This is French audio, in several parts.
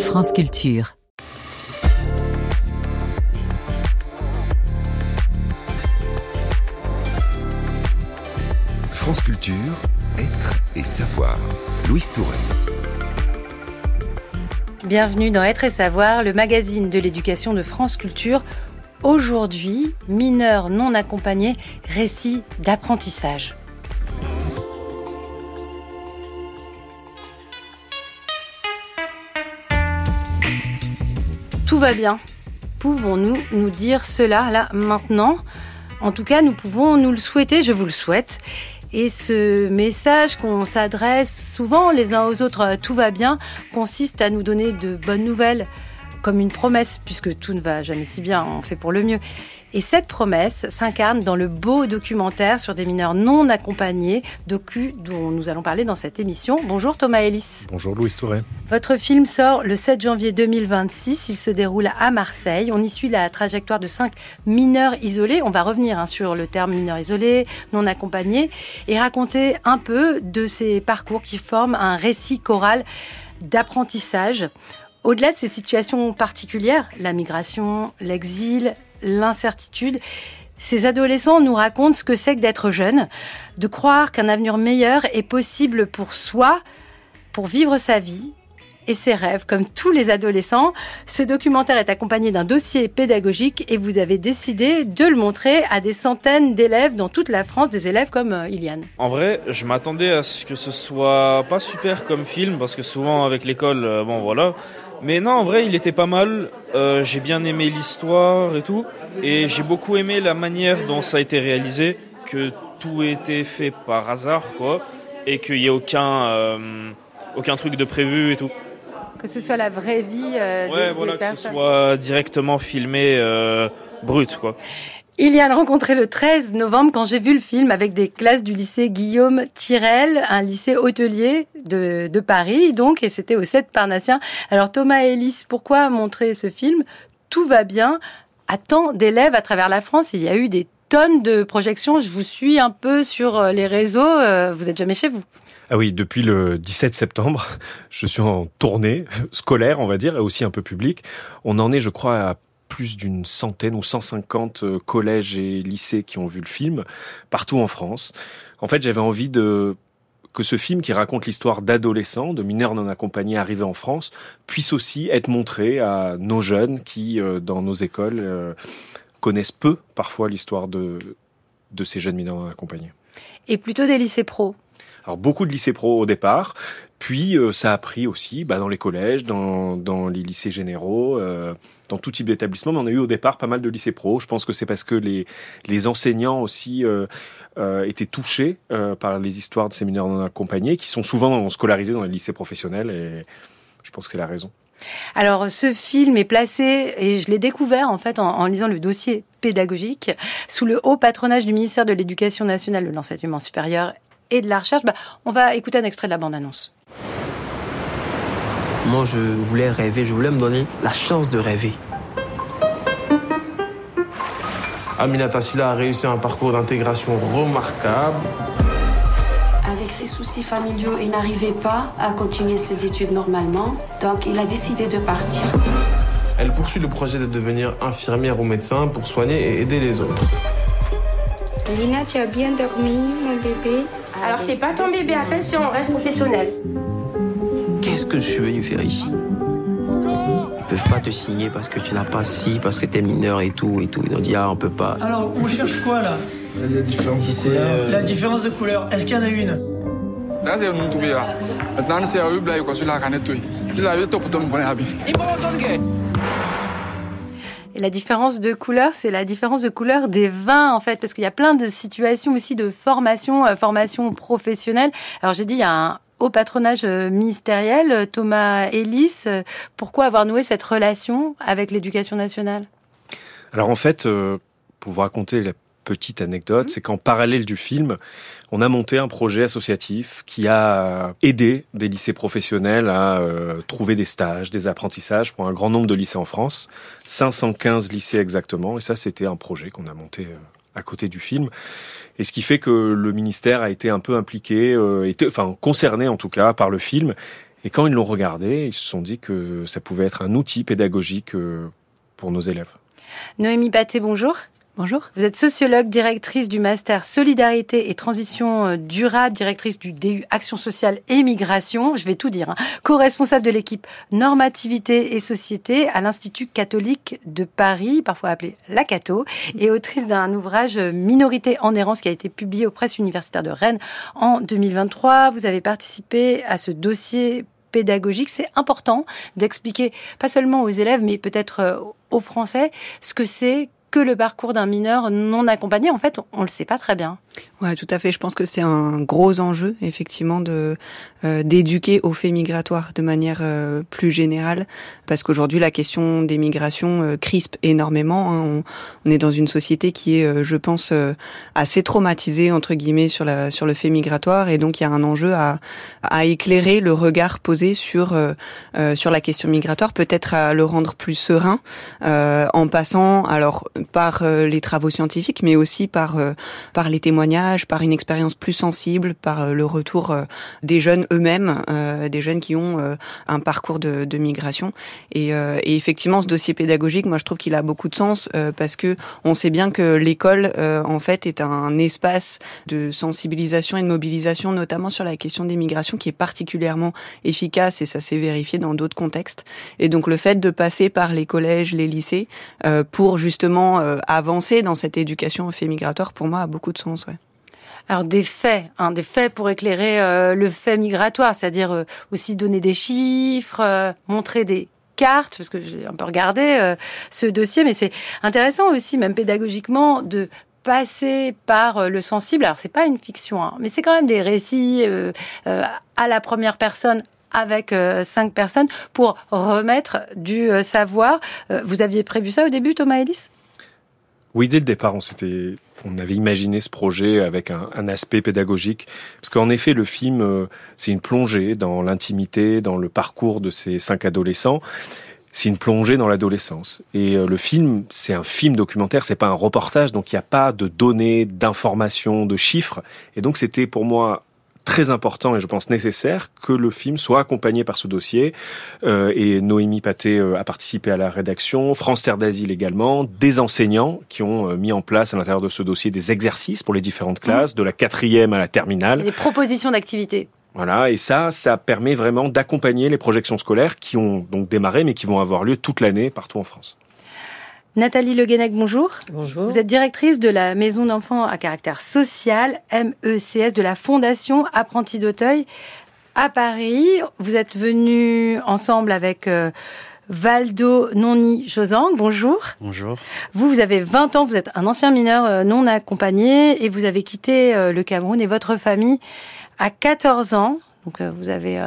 France Culture. France Culture, être et savoir. Louise Touraine. Bienvenue dans Être et savoir, le magazine de l'éducation de France Culture. Aujourd'hui, mineurs non accompagnés, récit d'apprentissage. Tout va bien. Pouvons-nous nous dire cela là maintenant ? En tout cas, nous pouvons nous le souhaiter, je vous le souhaite. Et ce message qu'on s'adresse souvent les uns aux autres, tout va bien, consiste à nous donner de bonnes nouvelles, comme une promesse, puisque tout ne va jamais si bien, on fait pour le mieux. Et cette promesse s'incarne dans le beau documentaire sur des mineurs non accompagnés, docu dont nous allons parler dans cette émission. Bonjour Thomas Ellis. Bonjour Louise Touraine. Votre film sort le 7 janvier 2026, il se déroule à Marseille. On y suit la trajectoire de 5 mineurs isolés. On va revenir sur le terme mineurs isolés, non accompagnés, et raconter un peu de ces parcours qui forment un récit choral d'apprentissage. Au-delà de ces situations particulières, la migration, l'exil, l'incertitude, ces adolescents nous racontent ce que c'est que d'être jeune, de croire qu'un avenir meilleur est possible pour soi, pour vivre sa vie et ses rêves. Comme tous les adolescents, ce documentaire est accompagné d'un dossier pédagogique et vous avez décidé de le montrer à des centaines d'élèves dans toute la France, des élèves comme Iliane. En vrai, je m'attendais à ce que ce soit pas super comme film, parce que souvent avec l'école, voilà. Mais non, en vrai, il était pas mal. J'ai bien aimé l'histoire et tout. Et j'ai beaucoup aimé la manière dont ça a été réalisé, que tout ait été fait par hasard, quoi. Et qu'il n'y ait aucun truc de prévu et tout. Que ce soit la vraie vie des personnes. Que ce soit directement filmé brut, quoi. Iliane rencontré le 13 novembre quand j'ai vu le film avec des classes du lycée Guillaume Tirel, un lycée hôtelier de Paris, donc, et c'était au 7 Parnassien. Alors Thomas Ellis, pourquoi montrer ce film ? Tout va bien à tant d'élèves à travers la France. Il y a eu des tonnes de projections. Je vous suis un peu sur les réseaux. Vous n'êtes jamais chez vous. Ah oui, depuis le 17 septembre, je suis en tournée scolaire, on va dire, et aussi un peu publique. On en est, je crois, à plus d'une centaine ou 150 collèges et lycées qui ont vu le film, partout en France. En fait, j'avais envie que ce film qui raconte l'histoire d'adolescents, de mineurs non accompagnés arrivés en France, puisse aussi être montré à nos jeunes qui, dans nos écoles, connaissent peu, parfois, l'histoire de ces jeunes mineurs non accompagnés. Et plutôt des lycées pro. Alors, beaucoup de lycées pro au départ, puis ça a pris aussi dans les collèges, dans les lycées généraux, dans tout type d'établissement. Mais on a eu au départ pas mal de lycées pro. Je pense que c'est parce que les enseignants aussi étaient touchés par les histoires de ces mineurs non accompagnés, qui sont souvent scolarisés dans les lycées professionnels, et je pense que c'est la raison. Alors, ce film est placé, et je l'ai découvert en fait en lisant le dossier pédagogique, sous le haut patronage du ministère de l'Éducation nationale, de l'enseignement supérieur et de la recherche. On va écouter un extrait de la bande-annonce. Moi, je voulais rêver, je voulais me donner la chance de rêver. Aminata Sylla a réussi un parcours d'intégration remarquable. Avec ses soucis familiaux, il n'arrivait pas à continuer ses études normalement, donc il a décidé de partir. Elle poursuit le projet de devenir infirmière ou médecin pour soigner et aider les autres. Lina, tu as bien dormi, mon bébé? Alors c'est pas ton bébé, attention, on reste professionnel. Qu'est-ce que je suis venu faire ici? Ils peuvent pas te signer parce que tu n'as pas ci, parce que t'es mineur et tout. Ils ont dit on peut pas. Alors on cherche quoi là? La différence de couleur. La différence de couleur, est-ce qu'il y en a une? Là c'est un tout bien. Maintenant c'est un blague quoi sur la canette. Si ça veut top ton bon habit. Et la différence de couleur, c'est la différence de couleur des vins, en fait, parce qu'il y a plein de situations aussi de formation professionnelle. Alors, j'ai dit, il y a un haut patronage ministériel. Thomas Ellis, pourquoi avoir noué cette relation avec l'éducation nationale ? Alors, en fait, pour vous raconter la petite anecdote, c'est qu'en parallèle du film, on a monté un projet associatif qui a aidé des lycées professionnels à trouver des stages, des apprentissages pour un grand nombre de lycées en France, 515 lycées exactement, et ça c'était un projet qu'on a monté à côté du film. Et ce qui fait que le ministère a été un peu impliqué, concerné en tout cas par le film, Et quand ils l'ont regardé, ils se sont dit que ça pouvait être un outil pédagogique pour nos élèves. Noémie Paté, bonjour. Bonjour. Vous êtes sociologue, directrice du master Solidarité et Transition durable, directrice du DU Action sociale et migration, je vais tout dire, co-responsable de l'équipe Normativité et Société à l'Institut catholique de Paris, parfois appelé l'ACATO, et autrice d'un ouvrage Minorité en errance qui a été publié aux presses universitaires de Rennes en 2023. Vous avez participé à ce dossier pédagogique. C'est important d'expliquer, pas seulement aux élèves, mais peut-être aux Français, ce que c'est que le parcours d'un mineur non accompagné. En fait, on le sait pas très bien. Ouais, tout à fait. Je pense que c'est un gros enjeu, effectivement, d'éduquer aux faits migratoires de manière plus générale, parce qu'aujourd'hui, la question des migrations crispe énormément. On est dans une société qui est, je pense, assez traumatisée, entre guillemets, sur le fait migratoire, et donc il y a un enjeu à éclairer le regard posé sur la question migratoire, peut-être à le rendre plus serein, en passant, alors, par les travaux scientifiques, mais aussi par les témoignages, par une expérience plus sensible, par le retour des jeunes eux-mêmes, des jeunes qui ont un parcours de migration. Et effectivement, ce dossier pédagogique, moi, je trouve qu'il a beaucoup de sens parce que on sait bien que l'école, en fait, est un espace de sensibilisation et de mobilisation, notamment sur la question des migrations, qui est particulièrement efficace, et ça s'est vérifié dans d'autres contextes. Et donc, le fait de passer par les collèges, les lycées, pour justement avancer dans cette éducation aux faits migratoires, pour moi, a beaucoup de sens, ouais. Alors des faits pour éclairer le fait migratoire, c'est-à-dire aussi donner des chiffres, montrer des cartes, parce que j'ai un peu regardé ce dossier, mais c'est intéressant aussi, même pédagogiquement, de passer par le sensible. Alors c'est pas une fiction, mais c'est quand même des récits à la première personne, avec 5 personnes, pour remettre du savoir. Vous aviez prévu ça au début, Thomas Ellis ? Oui, dès le départ, on avait imaginé ce projet avec un aspect pédagogique. Parce qu'en effet, le film, c'est une plongée dans l'intimité, dans le parcours de ces 5 adolescents. C'est une plongée dans l'adolescence. Et le film, c'est un film documentaire, c'est pas un reportage, donc il n'y a pas de données, d'informations, de chiffres. Et donc c'était pour moi très important et je pense nécessaire que le film soit accompagné par ce dossier. Et Noémie Paté a participé à la rédaction, France Terre d'Asile également, des enseignants qui ont mis en place à l'intérieur de ce dossier des exercices pour les différentes classes, de la 4e à la terminale. Et des propositions d'activités. Voilà, et ça permet vraiment d'accompagner les projections scolaires qui ont donc démarré mais qui vont avoir lieu toute l'année partout en France. Nathalie Le Guenec, bonjour. Bonjour. Vous êtes directrice de la maison d'enfants à caractère social, MECS, de la Fondation Apprentis d'Auteuil à Paris. Vous êtes venus ensemble avec Valdo Noni-Josang. Bonjour. Bonjour. Vous avez 20 ans, vous êtes un ancien mineur non accompagné et vous avez quitté le Cameroun et votre famille à 14 ans. Donc vous avez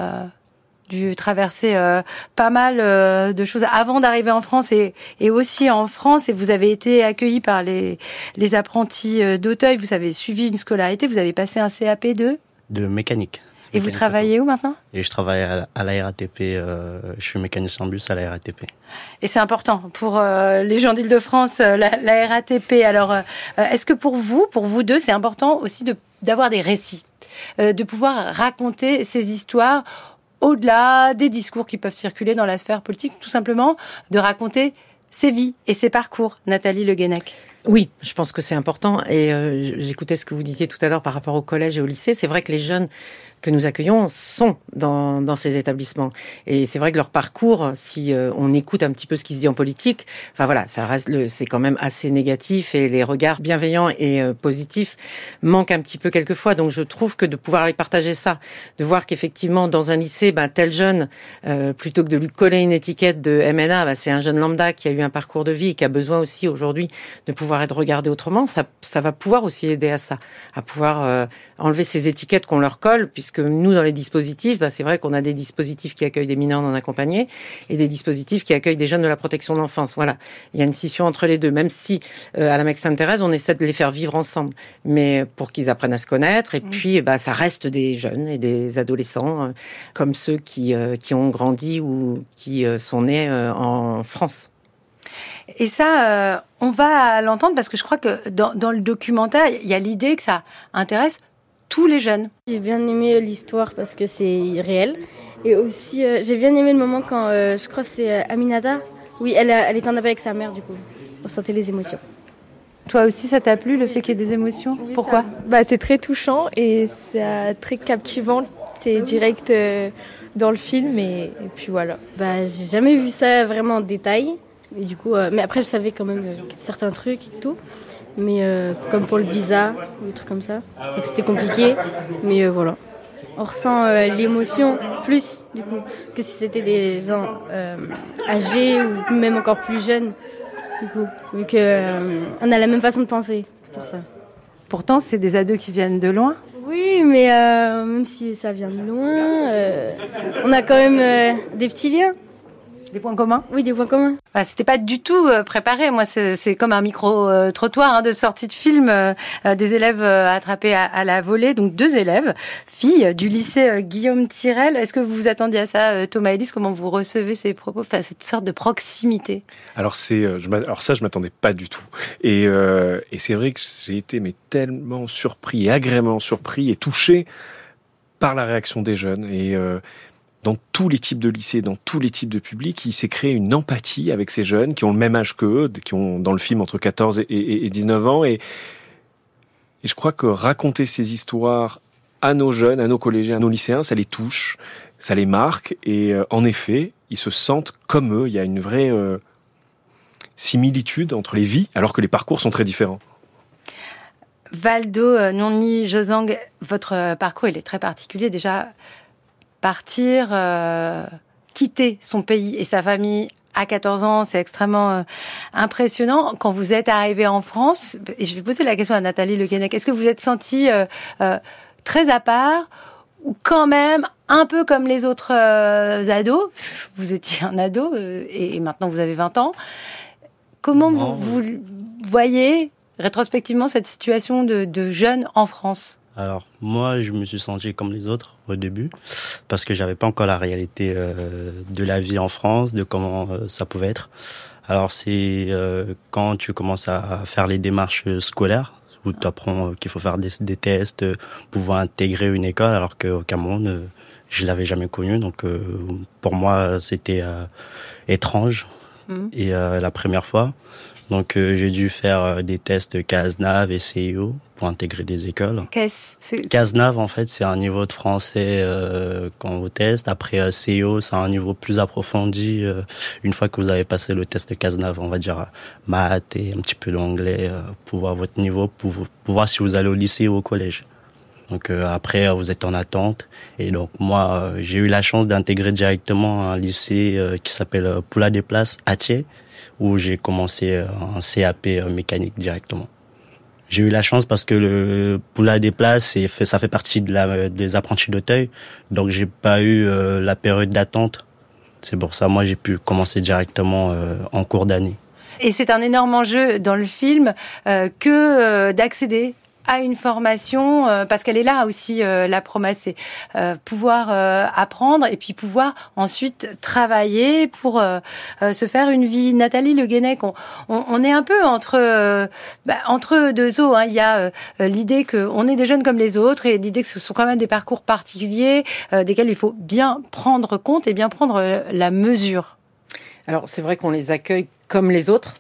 dû traverser pas mal de choses avant d'arriver en France et aussi en France. Et vous avez été accueillis par les apprentis d'Auteuil. Vous avez suivi une scolarité. Vous avez passé un CAP de mécanique. Et vous travaillez où maintenant ? Et je travaille à la RATP. Je suis mécanicien en bus à la RATP. Et c'est important pour les gens d'Île-de-France, la RATP. Alors, est-ce que pour vous deux, c'est important aussi d'avoir des récits, de pouvoir raconter ces histoires au-delà des discours qui peuvent circuler dans la sphère politique, tout simplement de raconter ses vies et ses parcours. Nathalie Le Guenec. Oui, je pense que c'est important. Et j'écoutais ce que vous disiez tout à l'heure par rapport au collège et au lycée. C'est vrai que les jeunes que nous accueillons sont dans ces établissements. Et c'est vrai que leur parcours, si on écoute un petit peu ce qui se dit en politique, enfin voilà, ça reste c'est quand même assez négatif et les regards bienveillants et positifs manquent un petit peu quelquefois. Donc je trouve que de pouvoir aller partager ça, de voir qu'effectivement dans un lycée, tel jeune, plutôt que de lui coller une étiquette de MNA, c'est un jeune lambda qui a eu un parcours de vie et qui a besoin aussi aujourd'hui de pouvoir être regardé autrement. Ça va pouvoir aussi aider à ça, à pouvoir enlever ces étiquettes qu'on leur colle, puisque nous, dans les dispositifs, c'est vrai qu'on a des dispositifs qui accueillent des mineurs non accompagnés et des dispositifs qui accueillent des jeunes de la protection de l'enfance. Voilà, il y a une scission entre les deux, même si à la Mecque Sainte-Thérèse, on essaie de les faire vivre ensemble, mais pour qu'ils apprennent à se connaître. Et puis, ça reste des jeunes et des adolescents comme ceux qui ont grandi ou qui sont nés en France. Et ça, on va l'entendre parce que je crois que dans le documentaire, il y a l'idée que ça intéresse tous les jeunes. J'ai bien aimé l'histoire parce que c'est réel Et aussi, j'ai bien aimé le moment quand, je crois que c'est Aminata. Oui, elle est en appel avec sa mère, du coup. On sentait les émotions. Toi aussi, ça t'a plu, le fait qu'il y ait des émotions ? Oui, Pourquoi ? C'est très touchant et c'est très captivant. C'est direct dans le film et puis voilà. J'ai jamais vu ça vraiment en détail. Et du coup, mais après, je savais quand même certains trucs et tout. Mais comme pour le visa, ou des trucs comme ça. Donc, c'était compliqué, mais voilà. On ressent l'émotion plus, du coup, que si c'était des gens âgés ou même encore plus jeunes, du coup, vu qu'on a la même façon de penser, c'est pour ça. Pourtant, c'est des ados qui viennent de loin. Oui, mais même si ça vient de loin, on a quand même des petits liens. Des points communs ? Oui, des points communs. Voilà, c'était pas du tout préparé. Moi, c'est comme un micro-trottoir de sortie de film. Des élèves attrapés à la volée. Donc, 2 élèves, filles du lycée Guillaume Tirel. Est-ce que vous vous attendiez à ça, Thomas Ellis ? Comment vous recevez ces propos ? Enfin, cette sorte de proximité. Alors, ça, je m'attendais pas du tout. Et c'est vrai que j'ai été tellement surpris et agréablement surpris et touché par la réaction des jeunes. Et dans tous les types de lycées, dans tous les types de publics, il s'est créé une empathie avec ces jeunes qui ont le même âge qu'eux, qui ont dans le film entre 14 et 19 ans. Et je crois que raconter ces histoires à nos jeunes, à nos collégiens, à nos lycéens, ça les touche, ça les marque. Et en effet, ils se sentent comme eux. Il y a une vraie similitude entre les vies, alors que les parcours sont très différents. Valdo, Nonni, Josang, votre parcours, il est très particulier. Déjà, partir, quitter son pays et sa famille à 14 ans, c'est extrêmement impressionnant. Quand vous êtes arrivé en France, et je vais poser la question à Nathalie Le Guenec, est-ce que vous êtes sentie très à part ou quand même un peu comme les autres ados ? Vous étiez un ado et maintenant vous avez 20 ans. Comment vous voyez rétrospectivement cette situation de jeunes en France ? Alors, moi, je me suis senti comme les autres au début, parce que j'avais pas encore la réalité de la vie en France, de comment ça pouvait être. Alors, c'est quand tu commences à faire les démarches scolaires, où tu apprends qu'il faut faire des tests, pouvoir intégrer une école, alors qu'au Cameroun, je l'avais jamais connu. Donc, pour moi, c'était étrange. Et la première fois. Donc, j'ai dû faire des tests CASNAV et CIO pour intégrer des écoles. CASNAV, en fait, c'est un niveau de français qu'on vous teste. Après, CIO, c'est un niveau plus approfondi. Une fois que vous avez passé le test de CASNAV, on va dire maths et un petit peu d'anglais, pour voir votre niveau, pour voir si vous allez au lycée ou au collège. Donc après, vous êtes en attente. Et donc moi, j'ai eu la chance d'intégrer directement un lycée qui s'appelle Poula des Places à Thiers, où j'ai commencé un CAP mécanique directement. J'ai eu la chance parce que le Poula des Places, ça fait partie des apprentis d'Auteuil. Donc j'ai pas eu la période d'attente. C'est pour ça, moi, j'ai pu commencer directement en cours d'année. Et c'est un énorme enjeu dans le film que d'accéder à une formation, parce qu'elle est là aussi, la promesse, c'est pouvoir apprendre et puis pouvoir ensuite travailler pour se faire une vie. Nathalie Le Guenec, on est un peu entre deux eaux. Hein. Il y a l'idée qu'on est des jeunes comme les autres et l'idée que ce sont quand même des parcours particuliers desquels il faut bien prendre compte et bien prendre la mesure. Alors, c'est vrai qu'on les accueille comme les autres.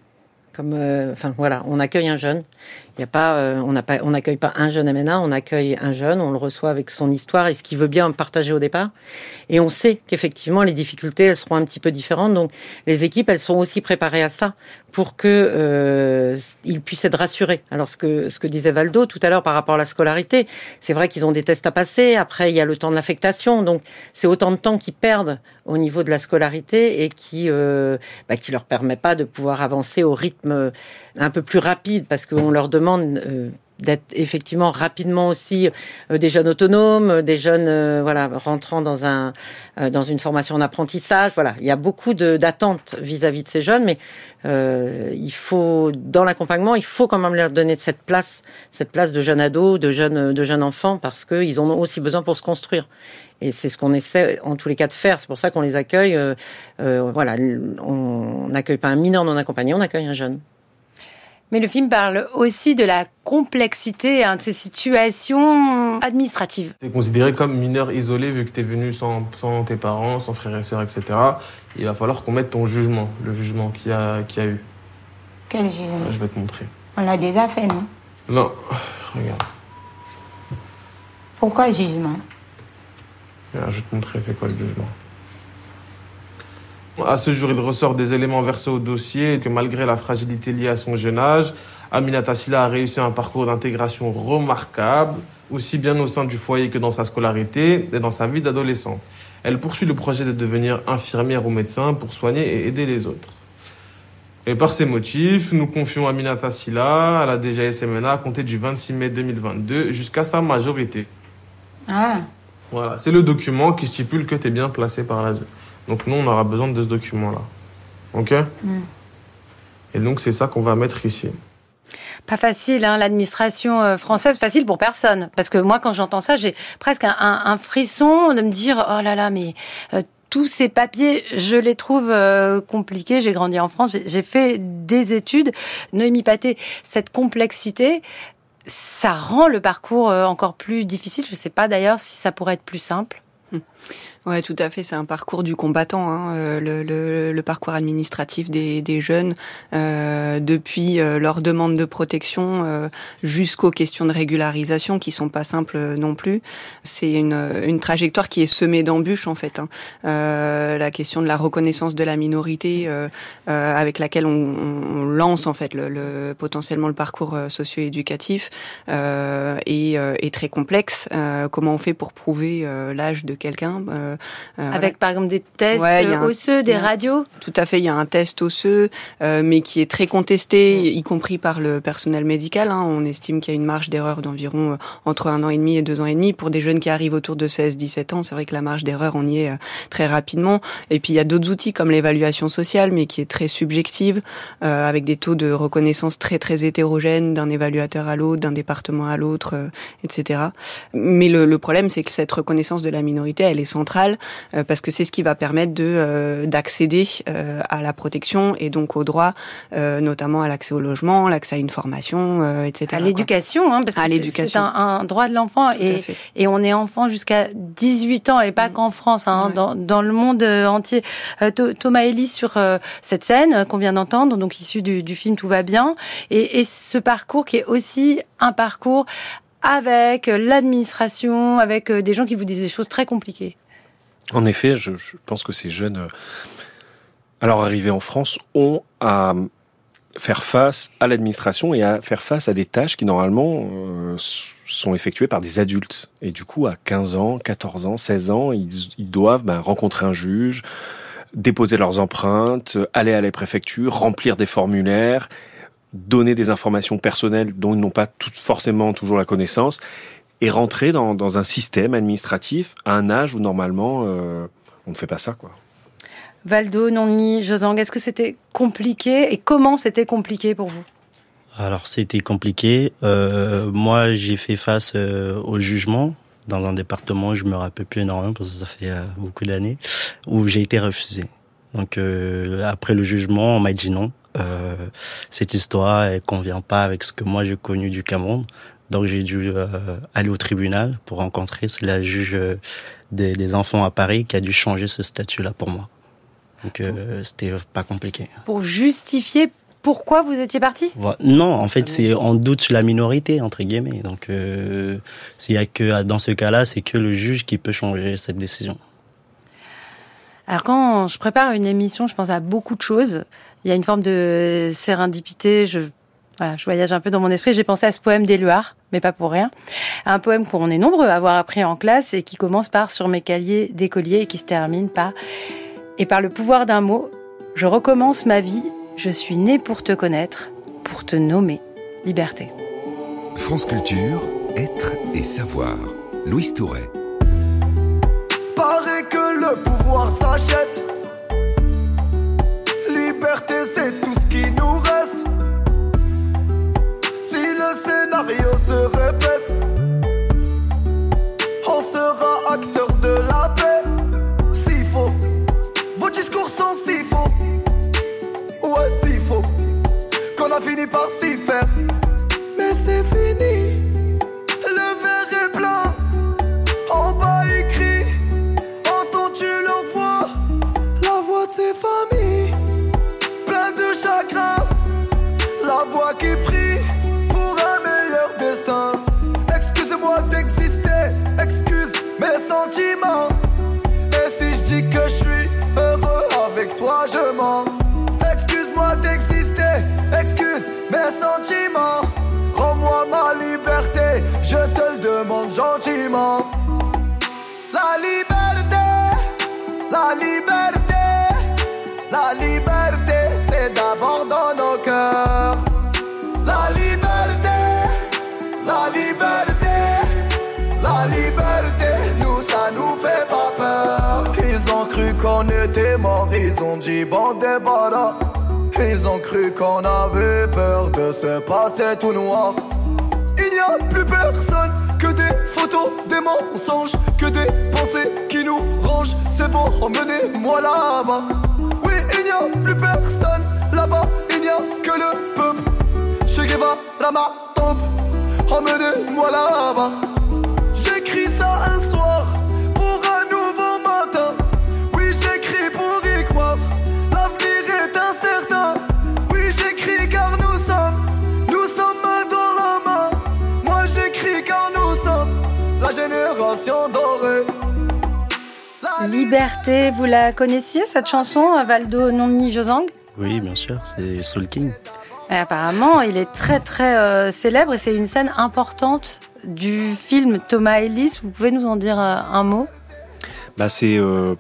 On accueille un jeune. Il y a pas, on n'accueille pas un jeune MNA, on accueille un jeune, on le reçoit avec son histoire et ce qu'il veut bien partager au départ. Et on sait qu'effectivement, les difficultés, elles seront un petit peu différentes. Donc, les équipes, elles sont aussi préparées à ça pour que ils puissent être rassurés. Alors, ce que disait Valdo tout à l'heure par rapport à la scolarité, c'est vrai qu'ils ont des tests à passer. Après, il y a le temps de l'affectation. Donc, c'est autant de temps qu'ils perdent au niveau de la scolarité et qui leur permet pas de pouvoir avancer au rythme un peu plus rapide parce qu'on leur demande d'être effectivement rapidement aussi des jeunes autonomes, des jeunes rentrant dans une formation en apprentissage. Voilà, il y a beaucoup d'attentes vis-à-vis de ces jeunes, mais il faut dans l'accompagnement, il faut quand même leur donner cette place de jeunes ados, de jeunes enfants, parce qu'ils en ont aussi besoin pour se construire. Et c'est ce qu'on essaie en tous les cas de faire. C'est pour ça qu'on les accueille. On n'accueille pas un mineur non accompagné, on accueille un jeune. Mais le film parle aussi de la complexité de ces situations administratives. Tu es considéré comme mineur isolé vu que tu es venu sans tes parents, sans frères et sœurs, etc. Il va falloir qu'on mette ton jugement, le jugement qu'il y a eu. Quel jugement? Je vais te montrer. On l'a déjà fait, non? Non, regarde. Pourquoi le jugement? Regarde, je vais te montrer c'est quoi le jugement. À ce jour, il ressort des éléments versés au dossier que malgré la fragilité liée à son jeune âge, Aminata Sylla a réussi un parcours d'intégration remarquable, aussi bien au sein du foyer que dans sa scolarité et dans sa vie d'adolescente. Elle poursuit le projet de devenir infirmière ou médecin pour soigner et aider les autres. Et par ces motifs, nous confions Aminata Sylla à la DGSMNA à compter du 26 mai 2022 jusqu'à sa majorité. Ah. Voilà, c'est le document qui stipule que tu es bien placé par l'ASE. Donc nous, on aura besoin de ce document-là. OK? Et donc, c'est ça qu'on va mettre ici. Pas facile, hein, l'administration française, facile pour personne. Parce que moi, quand j'entends ça, j'ai presque un frisson de me dire « Oh là là, mais tous ces papiers, je les trouve compliqués. » J'ai grandi en France, j'ai fait des études. Noémie Pathé, cette complexité, ça rend le parcours encore plus difficile. Je ne sais pas d'ailleurs si ça pourrait être plus simple. Ouais, tout à fait. C'est un parcours du combattant, hein, le parcours administratif des jeunes, depuis leur demande de protection jusqu'aux questions de régularisation qui sont pas simples non plus. C'est une trajectoire qui est semée d'embûches en fait. Hein. La question de la reconnaissance de la minorité avec laquelle on lance en fait potentiellement le parcours socio-éducatif est très complexe. Comment on fait pour prouver l'âge de quelqu'un? Avec par exemple des tests osseux, des radios. Tout à fait, il y a un test osseux, mais qui est très contesté, y compris par le personnel médical. Hein. On estime qu'il y a une marge d'erreur d'environ entre 1 an et demi et 2 ans et demi. Pour des jeunes qui arrivent autour de 16-17 ans, c'est vrai que la marge d'erreur, on y est très rapidement. Et puis il y a d'autres outils comme l'évaluation sociale, mais qui est très subjective, avec des taux de reconnaissance très très hétérogènes d'un évaluateur à l'autre, d'un département à l'autre, etc. Mais le problème, c'est que cette reconnaissance de la minorité, elle est centrale, parce que c'est ce qui va permettre d'accéder à la protection et donc aux droits, notamment à l'accès au logement, l'accès à une formation, etc. À l'éducation, hein, parce que c'est un droit de l'enfant et on est enfant jusqu'à 18 ans et pas qu'en France, hein, dans le monde entier. Thomas Ellis sur cette scène qu'on vient d'entendre, donc issue du film Tout va bien, et ce parcours qui est aussi un parcours avec l'administration, avec des gens qui vous disent des choses très compliquées. En effet, je pense que ces jeunes, à leur arrivée en France, ont à faire face à l'administration et à faire face à des tâches qui, normalement, sont effectuées par des adultes. Et du coup, à 15 ans, 14 ans, 16 ans, ils doivent rencontrer un juge, déposer leurs empreintes, aller à la préfecture, remplir des formulaires, donner des informations personnelles dont ils n'ont pas forcément toujours la connaissance, et rentrer dans un système administratif à un âge où normalement on ne fait pas ça, quoi. Valdo, Nonni, Josang, est-ce que c'était compliqué et comment c'était compliqué pour vous? Alors c'était compliqué. Moi j'ai fait face au jugement dans un département où je me rappelle plus énormément parce que ça fait beaucoup d'années, où j'ai été refusé. Donc après le jugement on m'a dit non. Cette histoire elle convient pas avec ce que moi j'ai connu du Cameroun. Donc j'ai dû aller au tribunal pour rencontrer la juge des enfants à Paris qui a dû changer ce statut-là pour moi. Donc c'était pas compliqué. Pour justifier pourquoi vous étiez parti ? Non, en fait c'est on doute la minorité entre guillemets. Donc s'il y a que dans ce cas-là, c'est que le juge qui peut changer cette décision. Alors quand je prépare une émission, je pense à beaucoup de choses. Il y a une forme de sérendipité. Je voyage un peu dans mon esprit. J'ai pensé à ce poème d'Éluard, mais pas pour rien. Un poème qu'on est nombreux à avoir appris en classe et qui commence par « Sur mes cahiers d'écolier » et qui se termine par « Et par le pouvoir d'un mot, je recommence ma vie. Je suis né pour te connaître, pour te nommer liberté. » France Culture, être et savoir. Louise Touret. Paraît que le pouvoir s'achète. Liberté, c'est tout ce qui nous reste. Si le scénario se répète, on sera acteur de la paix. S'il faut, vos discours sont si faux. Ouais, s'il faut qu'on a fini par s'y faire. Mais c'est fini, le verre est plein. En bas écrit, entends-tu leur voix? La voix de ses familles, plein de chagrin. La voix qui prie pour un meilleur destin. Excuse-moi d'exister, excuse mes sentiments. Et si je dis que je suis heureux avec toi, je mens. Excuse-moi d'exister, excuse mes sentiments. Rends-moi ma liberté, je te le demande gentiment. La liberté, la liberté, la liberté, c'est d'abord dans nos cœurs. La liberté, la liberté, la liberté, nous ça nous fait pas peur. Ils ont cru qu'on était morts, ils ont dit bon débarras. Ils ont cru qu'on avait peur de se passer tout noir. Il n'y a plus personne que des photos, des mensonges, que des pensées qui nous rangent. C'est bon, emmenez-moi là-bas. Oui, il n'y a plus personne là-bas, il n'y a que le peuple. Che Guevara ma tombe, emmenez-moi là-bas. J'écris ça un soir pour un nouveau matin. Oui, j'écris pour y croire. L'avenir est incertain. Oui, j'écris car nous sommes main dans la main. Moi, j'écris car nous sommes la génération dorée. Liberté, vous la connaissiez cette chanson, Valdo Nonni Josang? Oui, bien sûr, c'est Soul King. Et apparemment, il est très très célèbre et c'est une scène importante du film Thomas Ellis. Vous pouvez nous en dire un mot? C'est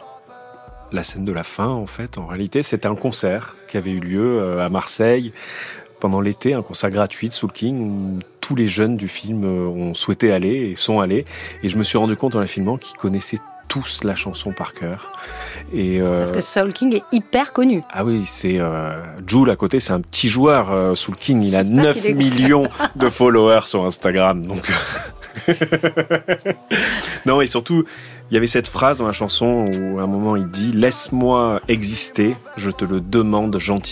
la scène de la fin, en fait. En réalité, c'était un concert qui avait eu lieu à Marseille pendant l'été, un concert gratuit de Soul King où tous les jeunes du film ont souhaité aller et sont allés. Et je me suis rendu compte en la filmant qu'ils connaissaient tous la chanson par cœur. Et parce que Soul King est hyper connu. Ah oui, c'est Jul à côté, c'est un petit joueur. Soul King, il a 9 millions de followers sur Instagram. Donc non, et surtout, il y avait cette phrase dans la chanson où à un moment il dit « Laisse-moi exister, je te le demande gentiment ».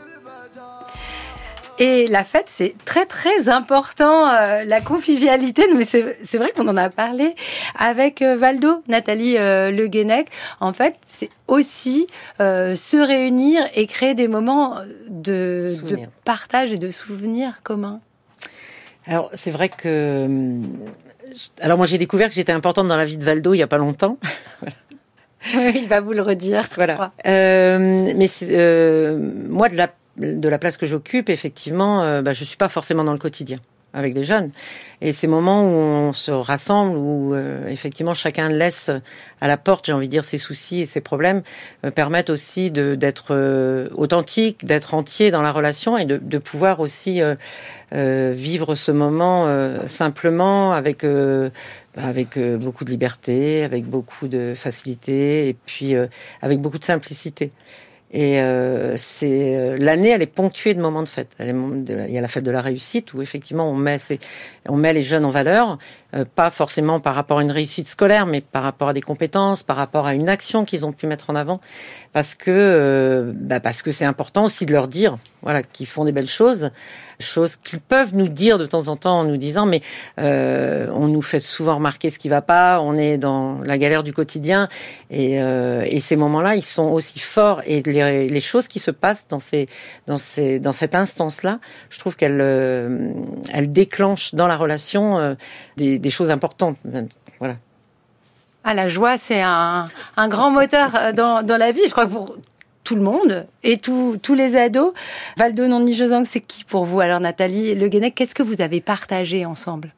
Et la fête, c'est très très important, la convivialité. Mais c'est vrai qu'on en a parlé avec Valdo, Nathalie Le Guenec. En fait, c'est aussi se réunir et créer des moments de partage et de souvenirs communs. Alors, c'est vrai que... Alors, moi, j'ai découvert que j'étais importante dans la vie de Valdo il n'y a pas longtemps. Oui, il va vous le redire. Voilà. Mais moi, de la place que j'occupe, effectivement, je suis pas forcément dans le quotidien avec les jeunes. Et ces moments où on se rassemble, où effectivement chacun laisse à la porte, j'ai envie de dire, ses soucis et ses problèmes, permettent aussi d'être authentique, d'être entier dans la relation et de pouvoir aussi vivre ce moment simplement avec beaucoup de liberté, avec beaucoup de facilité et puis avec beaucoup de simplicité. Et l'année, elle est ponctuée de moments de fête. Il y a la fête de la réussite où effectivement on met les jeunes en valeur, pas forcément par rapport à une réussite scolaire, mais par rapport à des compétences, par rapport à une action qu'ils ont pu mettre en avant, parce que c'est important aussi de leur dire, voilà, qu'ils font des belles choses qu'ils peuvent nous dire de temps en temps en nous disant mais on nous fait souvent remarquer ce qui va pas, on est dans la galère du quotidien et ces moments-là ils sont aussi forts et les choses qui se passent dans cette instance-là, je trouve qu'elle déclenche dans la relation des choses importantes. Voilà. Ah, la joie, c'est un grand moteur dans la vie. Je crois que pour tout le monde et tous les ados. Valdo Nonni Josang, c'est qui pour vous? Alors Nathalie Le Guenec, qu'est-ce que vous avez partagé ensemble?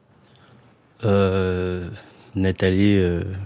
Nathalie,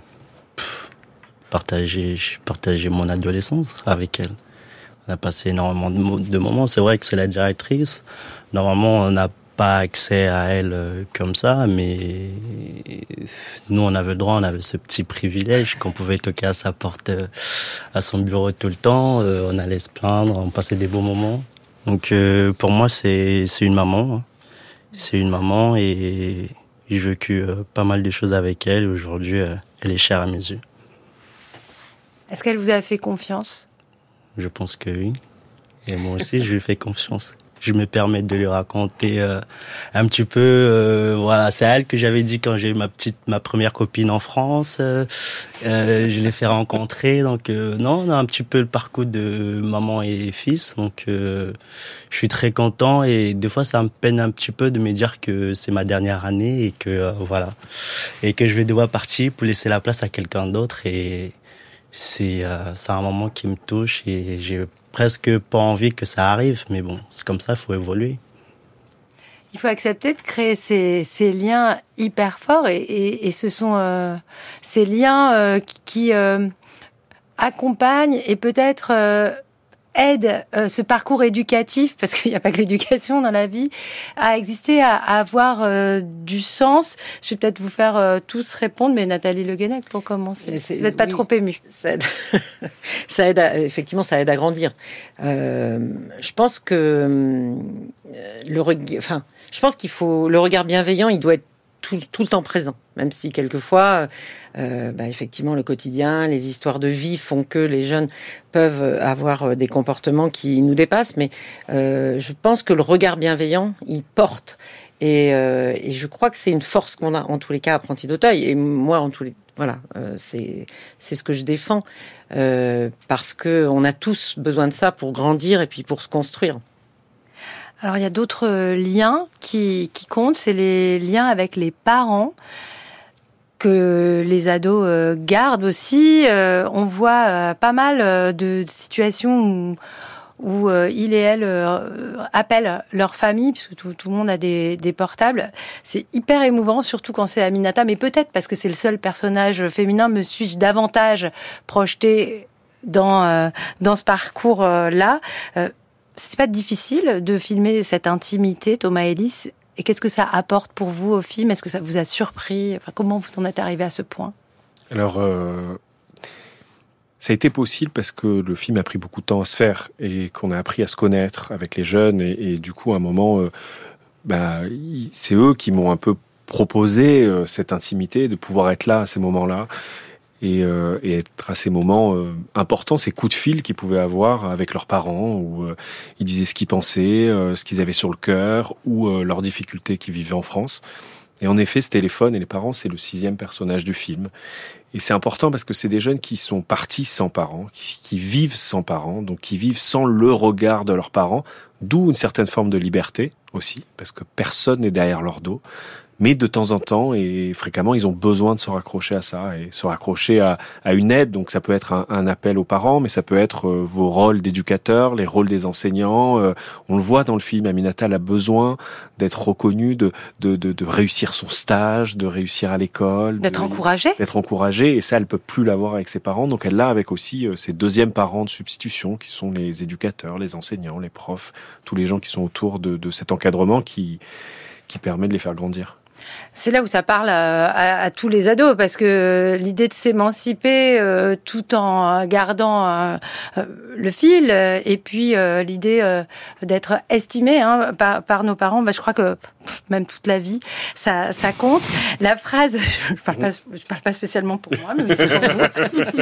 partager mon adolescence avec elle. On a passé énormément de moments. C'est vrai que c'est la directrice. Normalement, on n'a pas accès à elle comme ça, mais nous, on avait le droit, on avait ce petit privilège qu'on pouvait toquer à sa porte, à son bureau tout le temps. On allait se plaindre, on passait des beaux moments. Donc, pour moi, c'est une maman. Hein. C'est une maman et j'ai vécu pas mal de choses avec elle. Aujourd'hui, elle est chère à mes yeux. Est-ce qu'elle vous a fait confiance? Je pense que oui. Et moi aussi, je lui fais confiance. je me permets de lui raconter un petit peu. Voilà, c'est à elle que j'avais dit quand j'ai eu ma première copine en France. Je l'ai fait rencontrer. Donc non, on a un petit peu le parcours de maman et fils. Donc je suis très content et des fois ça me peine un petit peu de me dire que c'est ma dernière année et que voilà, et que je vais devoir partir pour laisser la place à quelqu'un d'autre. Et c'est un moment qui me touche et j'ai presque pas envie que ça arrive, mais bon, c'est comme ça, il faut évoluer. Il faut accepter de créer ces liens hyper forts et ce sont ces liens qui accompagnent et peut-être aident ce parcours éducatif, parce qu'il n'y a pas que l'éducation dans la vie, à exister, à avoir du sens. Je vais peut-être vous faire tous répondre, mais Nathalie Le Guenec, pour commencer. Vous n'êtes pas trop émue. Ça aide effectivement, ça aide à grandir. Je pense que je pense qu'il faut le regard bienveillant, il doit être tout le temps présent, même si quelquefois, effectivement, le quotidien, les histoires de vie font que les jeunes peuvent avoir des comportements qui nous dépassent, mais je pense que le regard bienveillant, il porte. Et je crois que c'est une force qu'on a, en tous les cas, apprenti d'Auteuil. Et moi, c'est ce que je défends, parce qu'on a tous besoin de ça pour grandir et puis pour se construire. Alors, il y a d'autres liens qui comptent, c'est les liens avec les parents que les ados gardent aussi. On voit pas mal de situations où il et elle appellent leur famille, puisque tout le monde a des portables. C'est hyper émouvant, surtout quand c'est Aminata, mais peut-être parce que c'est le seul personnage féminin, me suis-je davantage projetée dans ce parcours-là. C'était pas difficile de filmer cette intimité, Thomas Ellis, et qu'est-ce que ça apporte pour vous au film? Est-ce que ça vous a surpris? Enfin, comment vous en êtes arrivé à ce point? Alors, ça a été possible parce que le film a pris beaucoup de temps à se faire et qu'on a appris à se connaître avec les jeunes et du coup, à un moment, c'est eux qui m'ont un peu proposé cette intimité, de pouvoir être là à ces moments-là. Et être à ces moments importants, ces coups de fil qu'ils pouvaient avoir avec leurs parents, où ils disaient ce qu'ils pensaient, ce qu'ils avaient sur le cœur, ou leurs difficultés qu'ils vivaient en France. Et en effet, ce téléphone et les parents, c'est le 6e personnage du film. Et c'est important parce que c'est des jeunes qui sont partis sans parents, qui vivent sans parents, donc qui vivent sans le regard de leurs parents, d'où une certaine forme de liberté aussi, parce que personne n'est derrière leur dos. Mais de temps en temps et fréquemment, ils ont besoin de se raccrocher à ça et se raccrocher à une aide. Donc ça peut être un appel aux parents, mais ça peut être vos rôles d'éducateurs, les rôles des enseignants. On le voit dans le film, Aminata a besoin d'être reconnue, de réussir son stage, de réussir à l'école. D'être encouragée. Et ça, elle peut plus l'avoir avec ses parents. Donc elle l'a avec aussi ses deuxièmes parents de substitution, qui sont les éducateurs, les enseignants, les profs, tous les gens qui sont autour de cet encadrement qui permet de les faire grandir. C'est là où ça parle à tous les ados, parce que l'idée de s'émanciper tout en gardant le fil, et puis l'idée d'être estimé par nos parents, je crois que même toute la vie, ça compte. La phrase, je parle pas spécialement pour moi, mais c'est pour vous.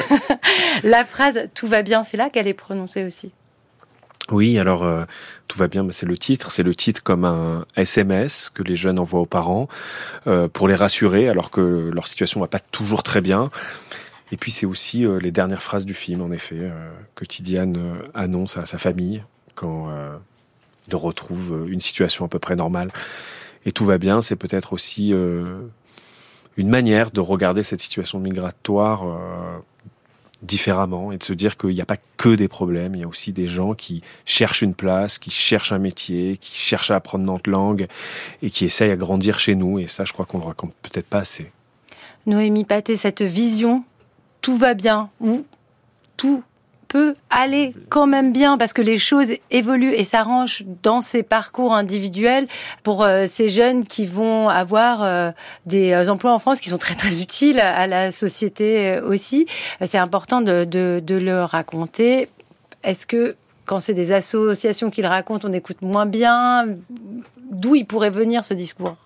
La phrase « tout va bien », c'est là qu'elle est prononcée aussi. Oui, alors tout va bien, c'est le titre comme un SMS que les jeunes envoient aux parents pour les rassurer alors que leur situation va pas toujours très bien. Et puis c'est aussi les dernières phrases du film, en effet, que Tidiane annonce à sa famille quand il retrouve une situation à peu près normale. Et tout va bien, c'est peut-être aussi une manière de regarder cette situation migratoire différemment et de se dire qu'il n'y a pas que des problèmes, il y a aussi des gens qui cherchent une place, qui cherchent un métier, qui cherchent à apprendre notre langue et qui essayent à grandir chez nous. Et ça, je crois qu'on le raconte peut-être pas assez. Noémie Pathé, cette vision, tout va bien, ou tout peut aller quand même bien parce que les choses évoluent et s'arrangent dans ces parcours individuels pour ces jeunes qui vont avoir des emplois en France qui sont très très utiles à la société aussi. C'est important de le raconter. Est-ce que quand c'est des associations qui le racontent, on écoute moins bien? D'où il pourrait venir ce discours?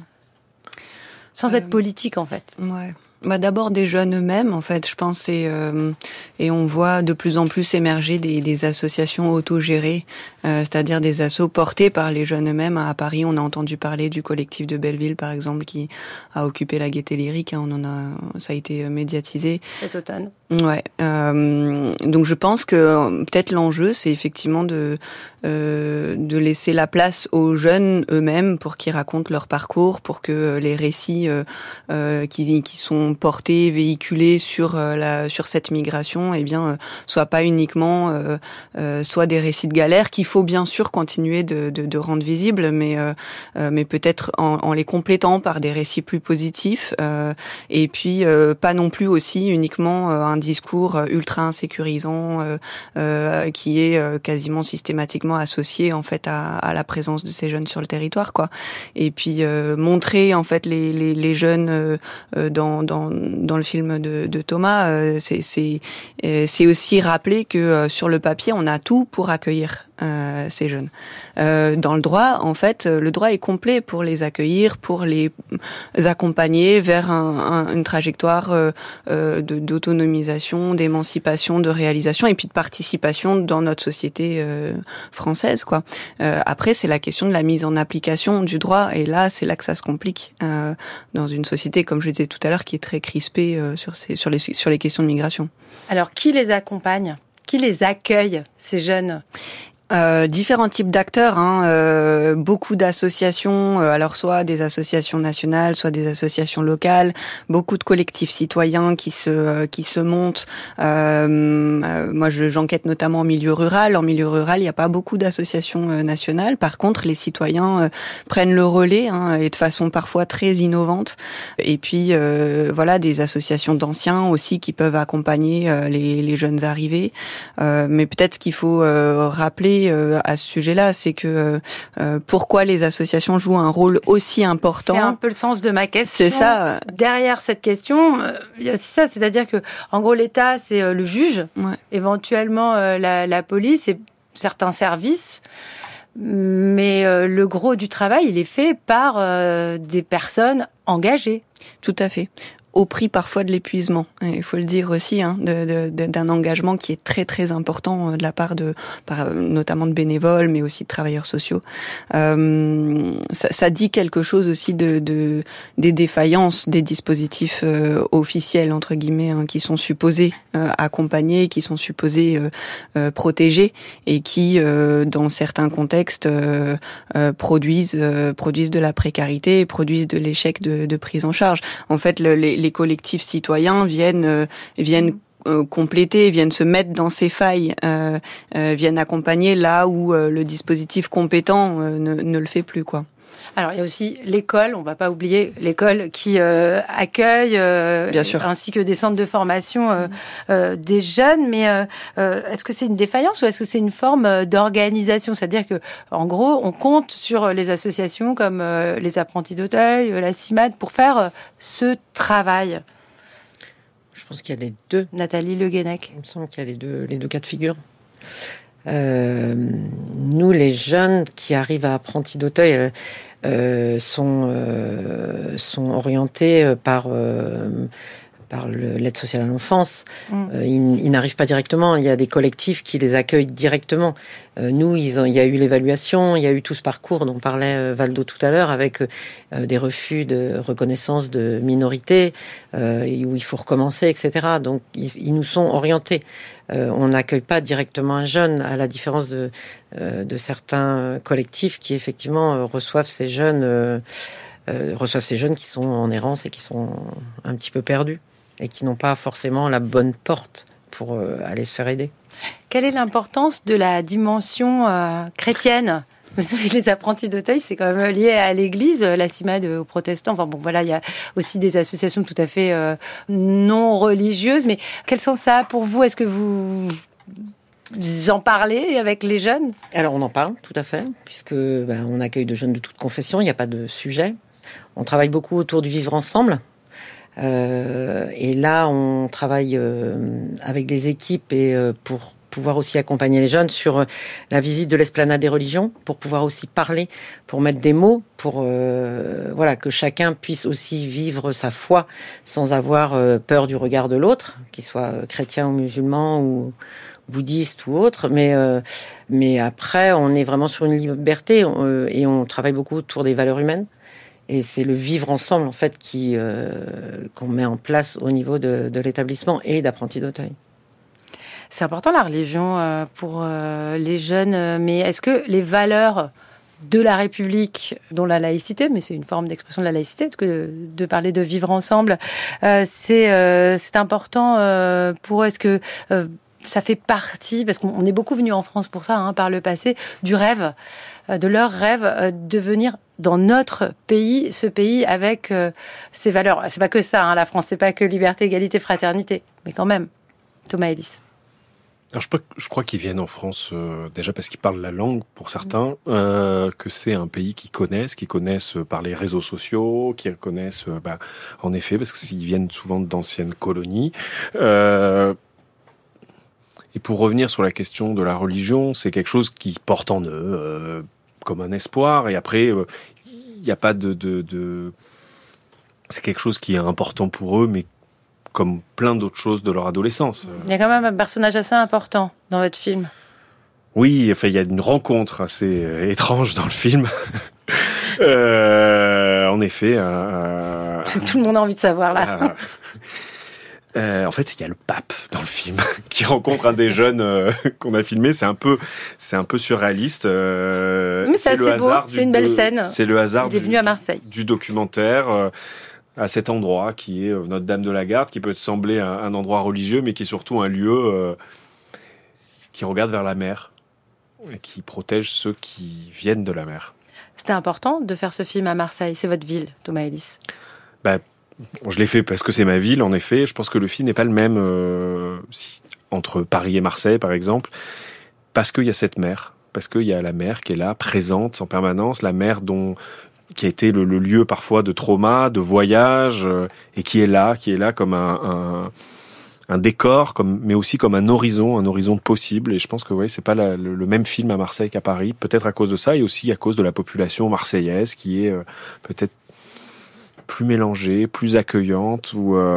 Sans être politique en fait. Ouais. D'abord des jeunes eux-mêmes, en fait, je pense, et on voit de plus en plus émerger des associations autogérées c'est-à-dire des assos portés par les jeunes eux-mêmes. À Paris, on a entendu parler du collectif de Belleville, par exemple, qui a occupé la Gaîté Lyrique. Ça a été médiatisé. Cet automne. Ouais. Donc je pense que peut-être l'enjeu, c'est effectivement de laisser la place aux jeunes eux-mêmes pour qu'ils racontent leur parcours, pour que les récits qui sont portés, véhiculés sur cette migration, soient pas uniquement soit des récits de galère qu'il faut bien sûr continuer de rendre visibles, mais peut-être en les complétant par des récits plus positifs, et puis pas non plus aussi uniquement un discours ultra insécurisant qui est quasiment systématiquement associé en fait à la présence de ces jeunes sur le territoire, quoi. Et puis montrer en fait les jeunes dans le film de Thomas, c'est aussi rappeler que sur le papier on a tout pour accueillir ces jeunes. Dans le droit, en fait, le droit est complet pour les accueillir, pour les accompagner vers une trajectoire d'autonomisation, d'émancipation, de réalisation et puis de participation dans notre société française, quoi. Après, c'est la question de la mise en application du droit, et là, c'est là que ça se complique dans une société, comme je disais tout à l'heure, qui est très crispée sur les questions de migration. Alors, qui les accompagne ? Qui les accueille, ces jeunes ? Différents types d'acteurs, beaucoup d'associations, alors soit des associations nationales, soit des associations locales, beaucoup de collectifs citoyens qui se montent. Moi, j'enquête notamment en milieu rural. En milieu rural, il n'y a pas beaucoup d'associations nationales. Par contre, les citoyens prennent le relais, et de façon parfois très innovante. Et puis, des associations d'anciens aussi qui peuvent accompagner les jeunes arrivés. Mais peut-être ce qu'il faut rappeler à ce sujet-là, c'est que pourquoi les associations jouent un rôle aussi important. C'est un peu le sens de ma question. C'est ça. Derrière cette question, il y a aussi ça, c'est-à-dire que en gros l'État, c'est le juge, éventuellement la police et certains services. Mais le gros du travail, il est fait par des personnes engagées. Tout à fait. Au prix parfois de l'épuisement. Il faut le dire aussi, d'un engagement qui est très très important de la part notamment de bénévoles, mais aussi de travailleurs sociaux. Ça dit quelque chose aussi des défaillances des dispositifs officiels entre guillemets, qui sont supposés accompagner, qui sont supposés protéger, et qui dans certains contextes produisent de la précarité, produisent de l'échec de prise en charge. En fait, les collectifs citoyens viennent compléter, viennent se mettre dans ces failles, viennent accompagner là où le dispositif compétent ne le fait plus, quoi. Alors, il y a aussi l'école, on ne va pas oublier l'école qui accueille, ainsi que des centres de formation des jeunes. Mais est-ce que c'est une défaillance ou est-ce que c'est une forme d'organisation ? C'est-à-dire que, en gros, on compte sur les associations comme les Apprentis d'Auteuil, la CIMAD, pour faire ce travail. Je pense qu'il y a les deux. Nathalie Le Guenec. Il me semble qu'il y a les deux cas de figure. Nous, les jeunes qui arrivent à Apprentis d'Auteuil, sont orientés par l'aide sociale à l'enfance. Ils n'arrivent pas directement. Il y a des collectifs qui les accueillent directement. Nous, il y a eu l'évaluation, il y a eu tout ce parcours dont parlait Valdo tout à l'heure, avec des refus de reconnaissance de minorité, où il faut recommencer, etc. Donc, ils nous sont orientés. On n'accueille pas directement un jeune, à la différence de certains collectifs qui, effectivement, reçoivent ces jeunes qui sont en errance et qui sont un petit peu perdus et qui n'ont pas forcément la bonne porte pour aller se faire aider. Quelle est l'importance de la dimension chrétienne ? Les Apprentis d'Auteuil, c'est quand même lié à l'Église, la CIMAD aux protestants. Enfin bon, voilà, il y a aussi des associations tout à fait non religieuses. Mais quel sens ça a pour vous ? Est-ce que vous en parlez avec les jeunes ? Alors on en parle, tout à fait, puisque on accueille de jeunes de toute confession. Il n'y a pas de sujet. On travaille beaucoup autour du vivre ensemble. Et là, on travaille avec les équipes et pour pouvoir aussi accompagner les jeunes sur la visite de l'esplanade des religions, pour pouvoir aussi parler, pour mettre des mots, pour que chacun puisse aussi vivre sa foi sans avoir peur du regard de l'autre, qu'il soit chrétien ou musulman ou bouddhiste ou autre, mais après, on est vraiment sur une liberté et on travaille beaucoup autour des valeurs humaines. Et c'est le vivre ensemble, en fait, qu'on met en place au niveau de l'établissement et d'Apprentis d'Auteuil. C'est important, la religion, pour les jeunes, mais est-ce que les valeurs de la République, dont la laïcité, mais c'est une forme d'expression de la laïcité, que de parler de vivre ensemble, c'est important pour eux. Est-ce que ça fait partie, parce qu'on est beaucoup venu en France pour ça, par le passé, du rêve, de leur rêve de venir dans notre pays, ce pays avec ses valeurs. C'est pas que ça, la France, c'est pas que liberté, égalité, fraternité, mais quand même. Thomas Ellis. Alors je crois qu'ils viennent en France déjà parce qu'ils parlent la langue pour certains, que c'est un pays qu'ils connaissent par les réseaux sociaux, qu'ils connaissent en effet parce qu'ils viennent souvent d'anciennes colonies. Et pour revenir sur la question de la religion, c'est quelque chose qui porte en eux comme un espoir. Et après, il n'y a pas de... C'est quelque chose qui est important pour eux, mais comme plein d'autres choses de leur adolescence. Il y a quand même un personnage assez important dans votre film. Oui, enfin, il y a une rencontre assez étrange dans le film. En effet. Tout le monde a envie de savoir, là. En fait, il y a le pape dans le film qui rencontre un des jeunes qu'on a filmé. C'est un peu surréaliste. Mais c'est assez beau. C'est une belle scène. C'est le hasard. Il est venu à Marseille. Du documentaire. À cet endroit qui est Notre-Dame de la Garde, qui peut te sembler un endroit religieux, mais qui est surtout un lieu qui regarde vers la mer et qui protège ceux qui viennent de la mer. C'était important de faire ce film à Marseille. C'est votre ville, Thomas Ellis. Je l'ai fait parce que c'est ma ville, en effet. Je pense que le film n'est pas le même entre Paris et Marseille, par exemple, parce qu'il y a cette mer. Parce qu'il y a la mer qui est là, présente en permanence, la mer qui a été le lieu parfois de trauma, de voyage, et qui est là comme un décor, mais aussi comme un horizon possible. Et je pense que c'est pas le même film à Marseille qu'à Paris, peut-être à cause de ça, et aussi à cause de la population marseillaise qui est peut-être plus mélangée, plus accueillante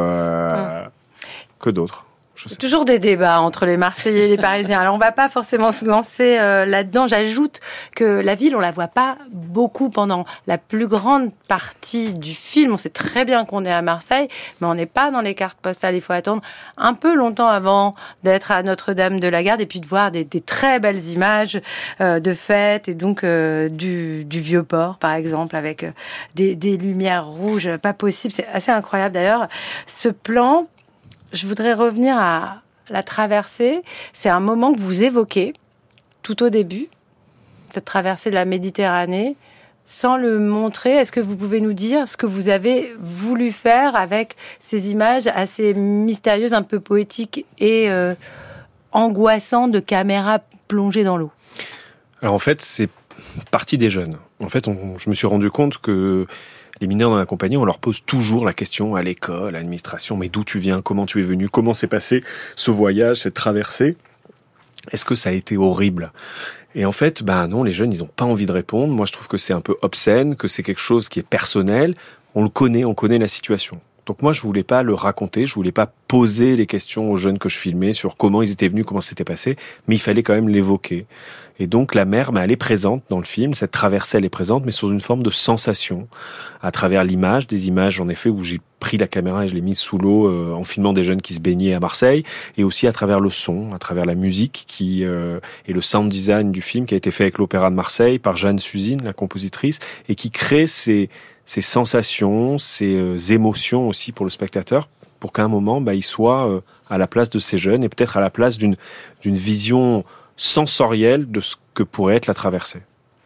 que d'autres. Toujours des débats entre les Marseillais et les Parisiens. Alors, on va pas forcément se lancer là-dedans. J'ajoute que la ville, on la voit pas beaucoup pendant la plus grande partie du film. On sait très bien qu'on est à Marseille, mais on n'est pas dans les cartes postales. Il faut attendre un peu longtemps avant d'être à Notre-Dame de la Garde et puis de voir des très belles images de fêtes et donc du Vieux-Port, par exemple, avec des lumières rouges, pas possible. C'est assez incroyable d'ailleurs. Ce plan... Je voudrais revenir à la traversée. C'est un moment que vous évoquez tout au début, cette traversée de la Méditerranée, sans le montrer. Est-ce que vous pouvez nous dire ce que vous avez voulu faire avec ces images assez mystérieuses, un peu poétiques et angoissantes de caméras plongées dans l'eau ? Alors en fait, c'est parti des jeunes. En fait, je me suis rendu compte que les mineurs dans la compagnie, on leur pose toujours la question à l'école, à l'administration, mais d'où tu viens, comment tu es venu, comment s'est passé ce voyage, cette traversée, est-ce que ça a été horrible ? Et en fait, non, les jeunes, ils n'ont pas envie de répondre. Moi, je trouve que c'est un peu obscène, que c'est quelque chose qui est personnel. On connaît la situation. Donc moi, je voulais pas le raconter, je voulais pas poser les questions aux jeunes que je filmais sur comment ils étaient venus, comment c'était passé, mais il fallait quand même l'évoquer. Et donc la mer, elle est présente dans le film, cette traversée, elle est présente, mais sous une forme de sensation, à travers l'image, des images en effet où j'ai pris la caméra et je l'ai mise sous l'eau en filmant des jeunes qui se baignaient à Marseille, et aussi à travers le son, à travers la musique et le sound design du film qui a été fait avec l'Opéra de Marseille par Jeanne Suzine, la compositrice, et qui crée ces sensations, ces émotions aussi pour le spectateur, pour qu'à un moment, il soit à la place de ces jeunes et peut-être à la place d'une vision sensorielle de ce que pourrait être la traversée.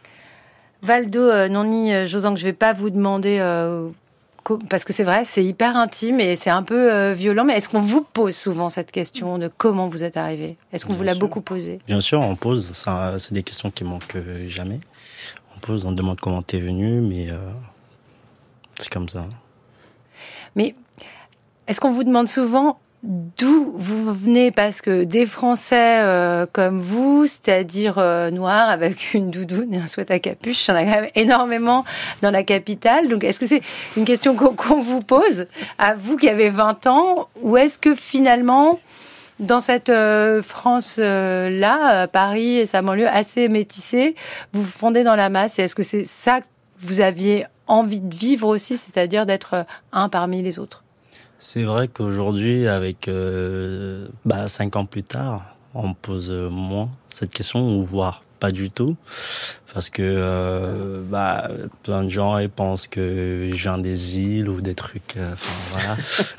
Valdo, Nonni, Josan, que je ne vais pas vous demander, parce que c'est vrai, c'est hyper intime et c'est un peu violent, mais est-ce qu'on vous pose souvent cette question de comment vous êtes arrivé ? Est-ce qu'on vous l'a beaucoup posé ? Bien sûr, on pose, ça, c'est des questions qui manquent jamais. On pose, on demande comment t'es venu, mais... c'est comme ça. Mais est-ce qu'on vous demande souvent d'où vous venez ? Parce que des Français comme vous, c'est-à-dire noirs avec une doudoune et un sweat à capuche, il y en a quand même énormément dans la capitale. Donc est-ce que c'est une question qu'on vous pose à vous qui avez 20 ans ? Ou est-ce que finalement, Dans cette France-là, Paris et sa banlieue assez métissée, vous vous fondez dans la masse. Et est-ce que c'est ça que vous aviez envie de vivre aussi, c'est-à-dire d'être un parmi les autres? C'est vrai qu'aujourd'hui, avec 5 ans plus tard, on me pose moins cette question, ou voire pas du tout. Parce que plein de gens ils pensent que je viens des îles ou des trucs. Voilà.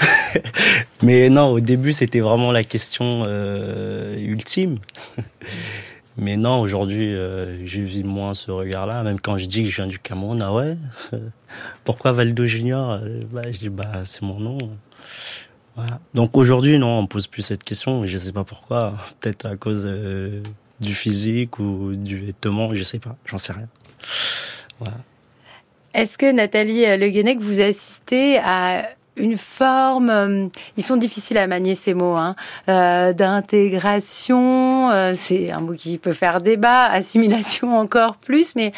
Mais non, au début, c'était vraiment la question ultime. Mais non, aujourd'hui, je vis moins ce regard-là. Même quand je dis que je viens du Cameroun, ah ouais, pourquoi Valdo Junior? Je dis, c'est mon nom. Voilà. Donc aujourd'hui, non, on me pose plus cette question. Je sais pas pourquoi. Peut-être à cause du physique ou du vêtement, je sais pas. J'en sais rien. Voilà. Est-ce que Nathalie Le Guenec, vous assistez à une forme, ils sont difficiles à manier ces mots, d'intégration, c'est un mot qui peut faire débat, assimilation encore plus, mais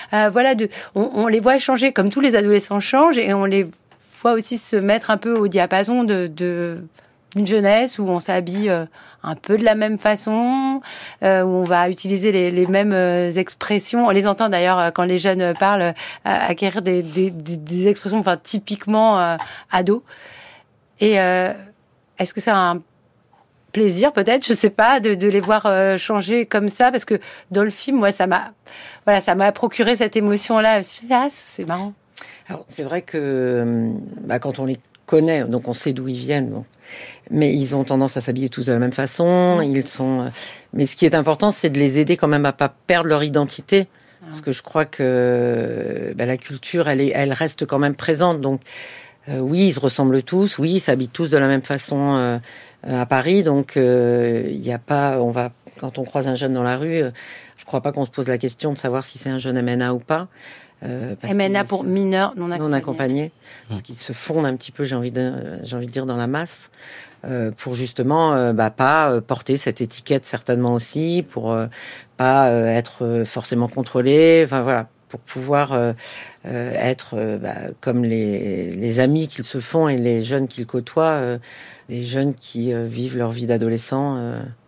on les voit changer comme tous les adolescents changent, et on les voit aussi se mettre un peu au diapason d'une jeunesse où on s'habille un peu de la même façon, où on va utiliser les mêmes expressions. On les entend d'ailleurs quand les jeunes parlent, acquérir des expressions typiquement ados. Et est-ce que c'est un plaisir peut-être, je sais pas, de les voir changer comme ça? Parce que dans le film, moi, ça m'a procuré cette émotion-là. C'est marrant. Alors, c'est vrai que quand on les connaît, donc on sait d'où ils viennent, bon. Mais ils ont tendance à s'habiller tous de la même façon. Mais ce qui est important, c'est de les aider quand même à pas perdre leur identité, parce que je crois que la culture, elle reste quand même présente. Donc oui, ils se ressemblent tous. Oui, ils s'habillent tous de la même façon à Paris. Donc il y a pas, quand on croise un jeune dans la rue, je crois pas qu'on se pose la question de savoir si c'est un jeune MNA ou pas. MNA pour mineurs non accompagnés, parce qu'ils se fondent un petit peu, j'ai envie de dire, dans la masse, pour justement pas porter cette étiquette certainement aussi, pour pas être forcément contrôlés, voilà, pour pouvoir être comme les amis qu'ils se font et les jeunes qu'ils côtoient, des jeunes qui vivent leur vie d'adolescent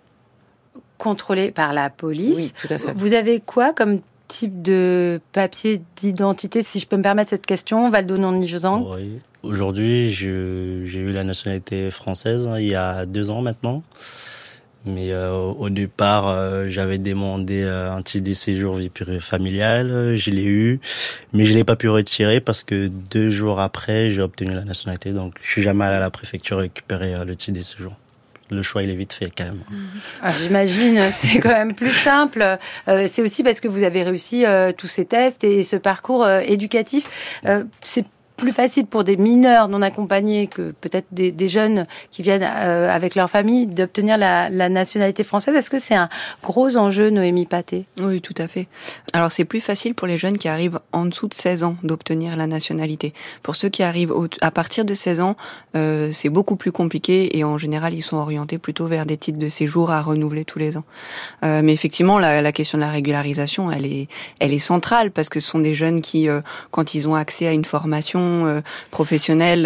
contrôlés par la police. Oui, tout à fait. Vous avez quoi comme type de papier d'identité, si je peux me permettre cette question, Valdo Noni-Josang? Oui. Aujourd'hui, j'ai eu la nationalité française il y a 2 ans maintenant. Mais au départ, j'avais demandé un titre de séjour vie familiale, je l'ai eu, mais je l'ai pas pu retirer parce que 2 jours après, j'ai obtenu la nationalité. Donc, je suis jamais allé à la préfecture récupérer le titre de séjour. Le choix, il est vite fait, quand même. J'imagine, c'est quand même plus simple. C'est aussi parce que vous avez réussi tous ces tests et ce parcours éducatif. C'est plus facile pour des mineurs non accompagnés que peut-être des jeunes qui viennent avec leur famille d'obtenir la nationalité française. Est-ce que c'est un gros enjeu, Noémie Pathé? Oui, tout à fait. Alors, c'est plus facile pour les jeunes qui arrivent en dessous de 16 ans d'obtenir la nationalité. Pour ceux qui arrivent à partir de 16 ans, c'est beaucoup plus compliqué et en général, ils sont orientés plutôt vers des titres de séjour à renouveler tous les ans. Mais effectivement, la question de la régularisation, elle est centrale parce que ce sont des jeunes qui, quand ils ont accès à une formation professionnelle,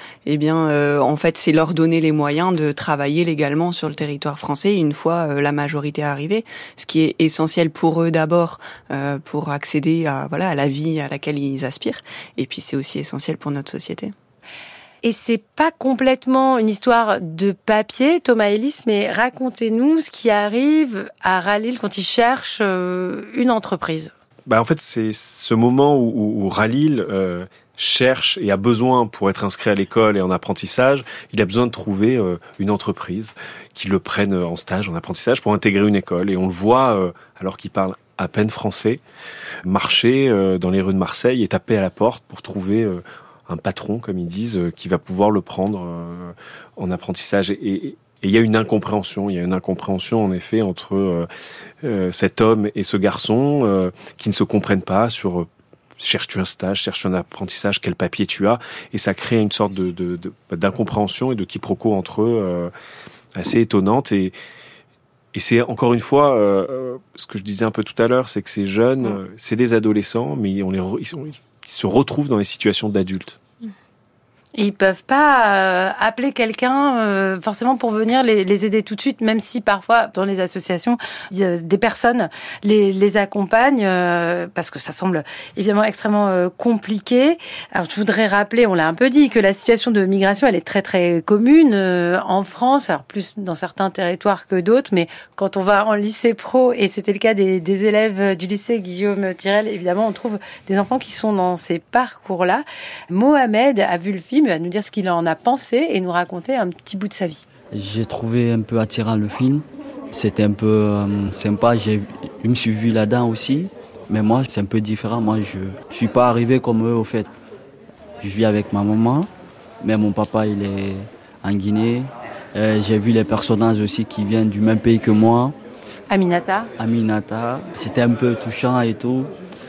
en fait, c'est leur donner les moyens de travailler légalement sur le territoire français une fois la majorité arrivée, ce qui est essentiel pour eux d'abord pour accéder à la vie à laquelle ils aspirent, et puis c'est aussi essentiel pour notre société. Et c'est pas complètement une histoire de papier, Thomas Ellis, mais racontez-nous ce qui arrive à Ralil quand il cherche une entreprise. En fait, c'est ce moment où Ralil cherche et a besoin, pour être inscrit à l'école et en apprentissage, il a besoin de trouver une entreprise qui le prenne en stage, en apprentissage, pour intégrer une école. Et on le voit, alors qu'il parle à peine français, marcher dans les rues de Marseille et taper à la porte pour trouver un patron, comme ils disent, qui va pouvoir le prendre en apprentissage. Et il y a une incompréhension. Il y a une incompréhension, en effet, entre cet homme et ce garçon qui ne se comprennent pas sur cherches-tu un stage, cherches-tu un apprentissage, quel papier tu as. Et ça crée une sorte d'incompréhension et de quiproquo entre eux assez étonnante. Et c'est encore une fois, ce que je disais un peu tout à l'heure, c'est que ces jeunes, c'est des adolescents, mais ils se retrouvent dans les situations d'adultes. Ils peuvent pas appeler quelqu'un forcément pour venir les aider tout de suite, même si parfois dans les associations des personnes les accompagnent parce que ça semble évidemment extrêmement compliqué. Alors je voudrais rappeler, on l'a un peu dit, que la situation de migration elle est très très commune en France, alors plus dans certains territoires que d'autres, mais quand on va en lycée pro, et c'était le cas des élèves du lycée Guillaume Tirel, évidemment on trouve des enfants qui sont dans ces parcours-là. Mohamed a vu le film, il va nous dire ce qu'il en a pensé et nous raconter un petit bout de sa vie. J'ai trouvé un peu attirant le film. C'était un peu sympa. Je me suis vu là-dedans aussi. Mais moi, c'est un peu différent. Moi, je ne suis pas arrivé comme eux, au fait. Je vis avec ma maman. Mais mon papa, il est en Guinée. J'ai vu les personnages aussi qui viennent du même pays que moi. Aminata. C'était un peu touchant et tout.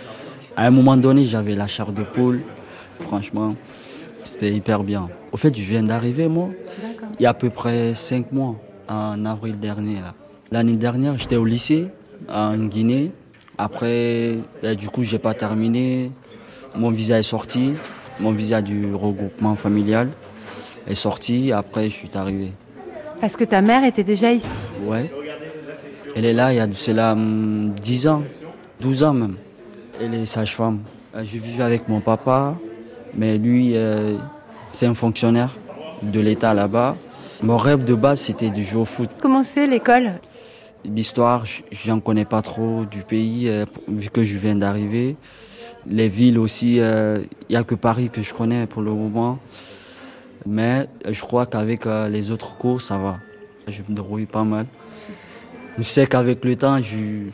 À un moment donné, j'avais la chair de poule. Franchement, c'était hyper bien. Au fait, je viens d'arriver, moi. D'accord. Il y a à peu près 5 mois, en avril dernier. Là. L'année dernière, j'étais au lycée, en Guinée. Après, du coup, je n'ai pas terminé. Mon visa est sorti. Mon visa du regroupement familial est sorti. Après, je suis arrivé. Parce que ta mère était déjà ici. Ouais. Elle est là, il y a de cela 10 ans, 12 ans même. Elle est sage-femme. Je vivais avec mon papa. Mais lui, c'est un fonctionnaire de l'État là-bas. Mon rêve de base, c'était de jouer au foot. Comment c'est l'école ? L'histoire, j'en connais pas trop du pays, vu que je viens d'arriver. Les villes aussi, il n'y a que Paris que je connais pour le moment. Mais je crois qu'avec les autres cours, ça va. Je me débrouille pas mal. Je sais qu'avec le temps,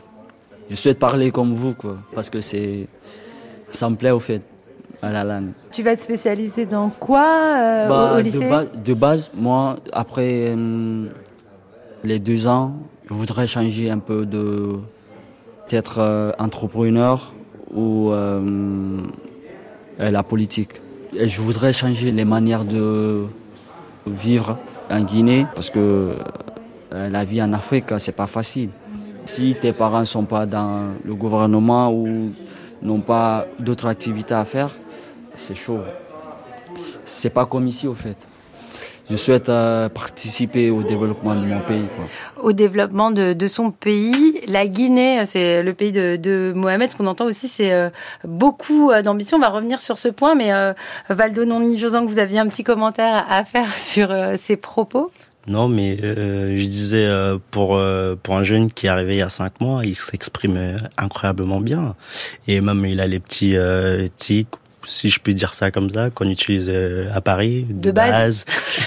je souhaite parler comme vous, quoi, parce que ça me plaît au fait. À la langue. Tu vas te spécialiser dans quoi au lycée ? De base, moi, après les 2 ans, je voudrais changer un peu d'être entrepreneur ou la politique. Et je voudrais changer les manières de vivre en Guinée parce que la vie en Afrique, c'est pas facile. Si tes parents sont pas dans le gouvernement ou n'ont pas d'autres activités à faire, c'est chaud. C'est pas comme ici, au fait. Je souhaite participer au développement de mon pays, quoi. Au développement de son pays. La Guinée, c'est le pays de Mohamed. Ce qu'on entend aussi, c'est beaucoup d'ambition. On va revenir sur ce point, mais Valdo Nonni, Josan, que vous aviez un petit commentaire à faire sur ces propos. Non, mais je disais, pour un jeune qui est arrivé il y a 5 mois, il s'exprime incroyablement bien. Et même, il a les petits tics, si je peux dire ça comme ça, qu'on utilise à Paris, de base.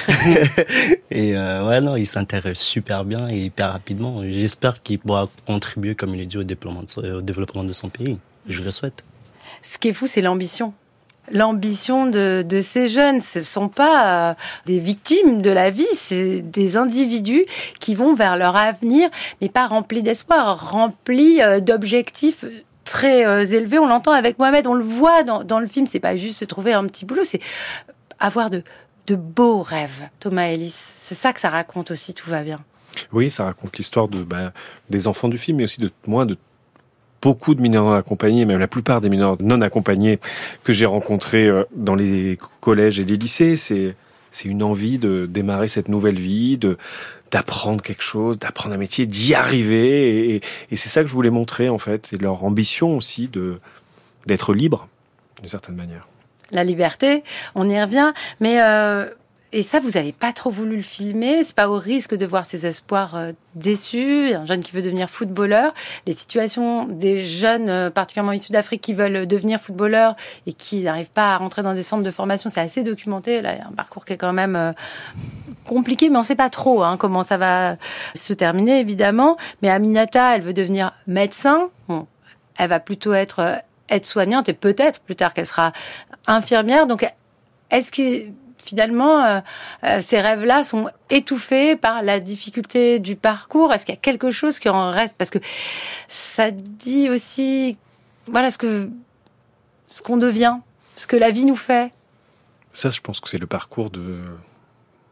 Et ouais, non, il s'intéresse super bien et hyper rapidement. J'espère qu'il pourra contribuer, comme il est dit, au développement de son pays. Je le souhaite. Ce qui est fou, c'est l'ambition. L'ambition de ces jeunes, ce ne sont pas des victimes de la vie, c'est des individus qui vont vers leur avenir, mais pas remplis d'espoir, remplis d'objectifs très élevés. On l'entend avec Mohamed, on le voit dans le film, c'est pas juste se trouver un petit boulot, c'est avoir de beaux rêves. Thomas Ellis, c'est ça que ça raconte aussi, tout va bien. Oui, ça raconte l'histoire des enfants du film, mais aussi de beaucoup de mineurs non accompagnés, même la plupart des mineurs non accompagnés que j'ai rencontrés dans les collèges et les lycées, c'est une envie de démarrer cette nouvelle vie, d'apprendre quelque chose, d'apprendre un métier, d'y arriver, et c'est ça que je voulais montrer en fait, c'est leur ambition aussi d'être libre d'une certaine manière. La liberté, on y revient, mais et ça, vous n'avez pas trop voulu le filmer. C'est pas au risque de voir ses espoirs déçus. Un jeune qui veut devenir footballeur. Les situations des jeunes, particulièrement issus d'Afrique, qui veulent devenir footballeurs et qui n'arrivent pas à rentrer dans des centres de formation, c'est assez documenté. Là, il y a un parcours qui est quand même compliqué, mais on ne sait pas trop comment ça va se terminer, évidemment. Mais Aminata, elle veut devenir médecin. Bon, elle va plutôt être aide-soignante et peut-être plus tard qu'elle sera infirmière. Donc, est-ce que finalement, ces rêves-là sont étouffés par la difficulté du parcours? Est-ce qu'il y a quelque chose qui en reste? Parce que ça dit aussi, voilà, ce qu'on devient, ce que la vie nous fait. Ça, je pense que c'est le parcours de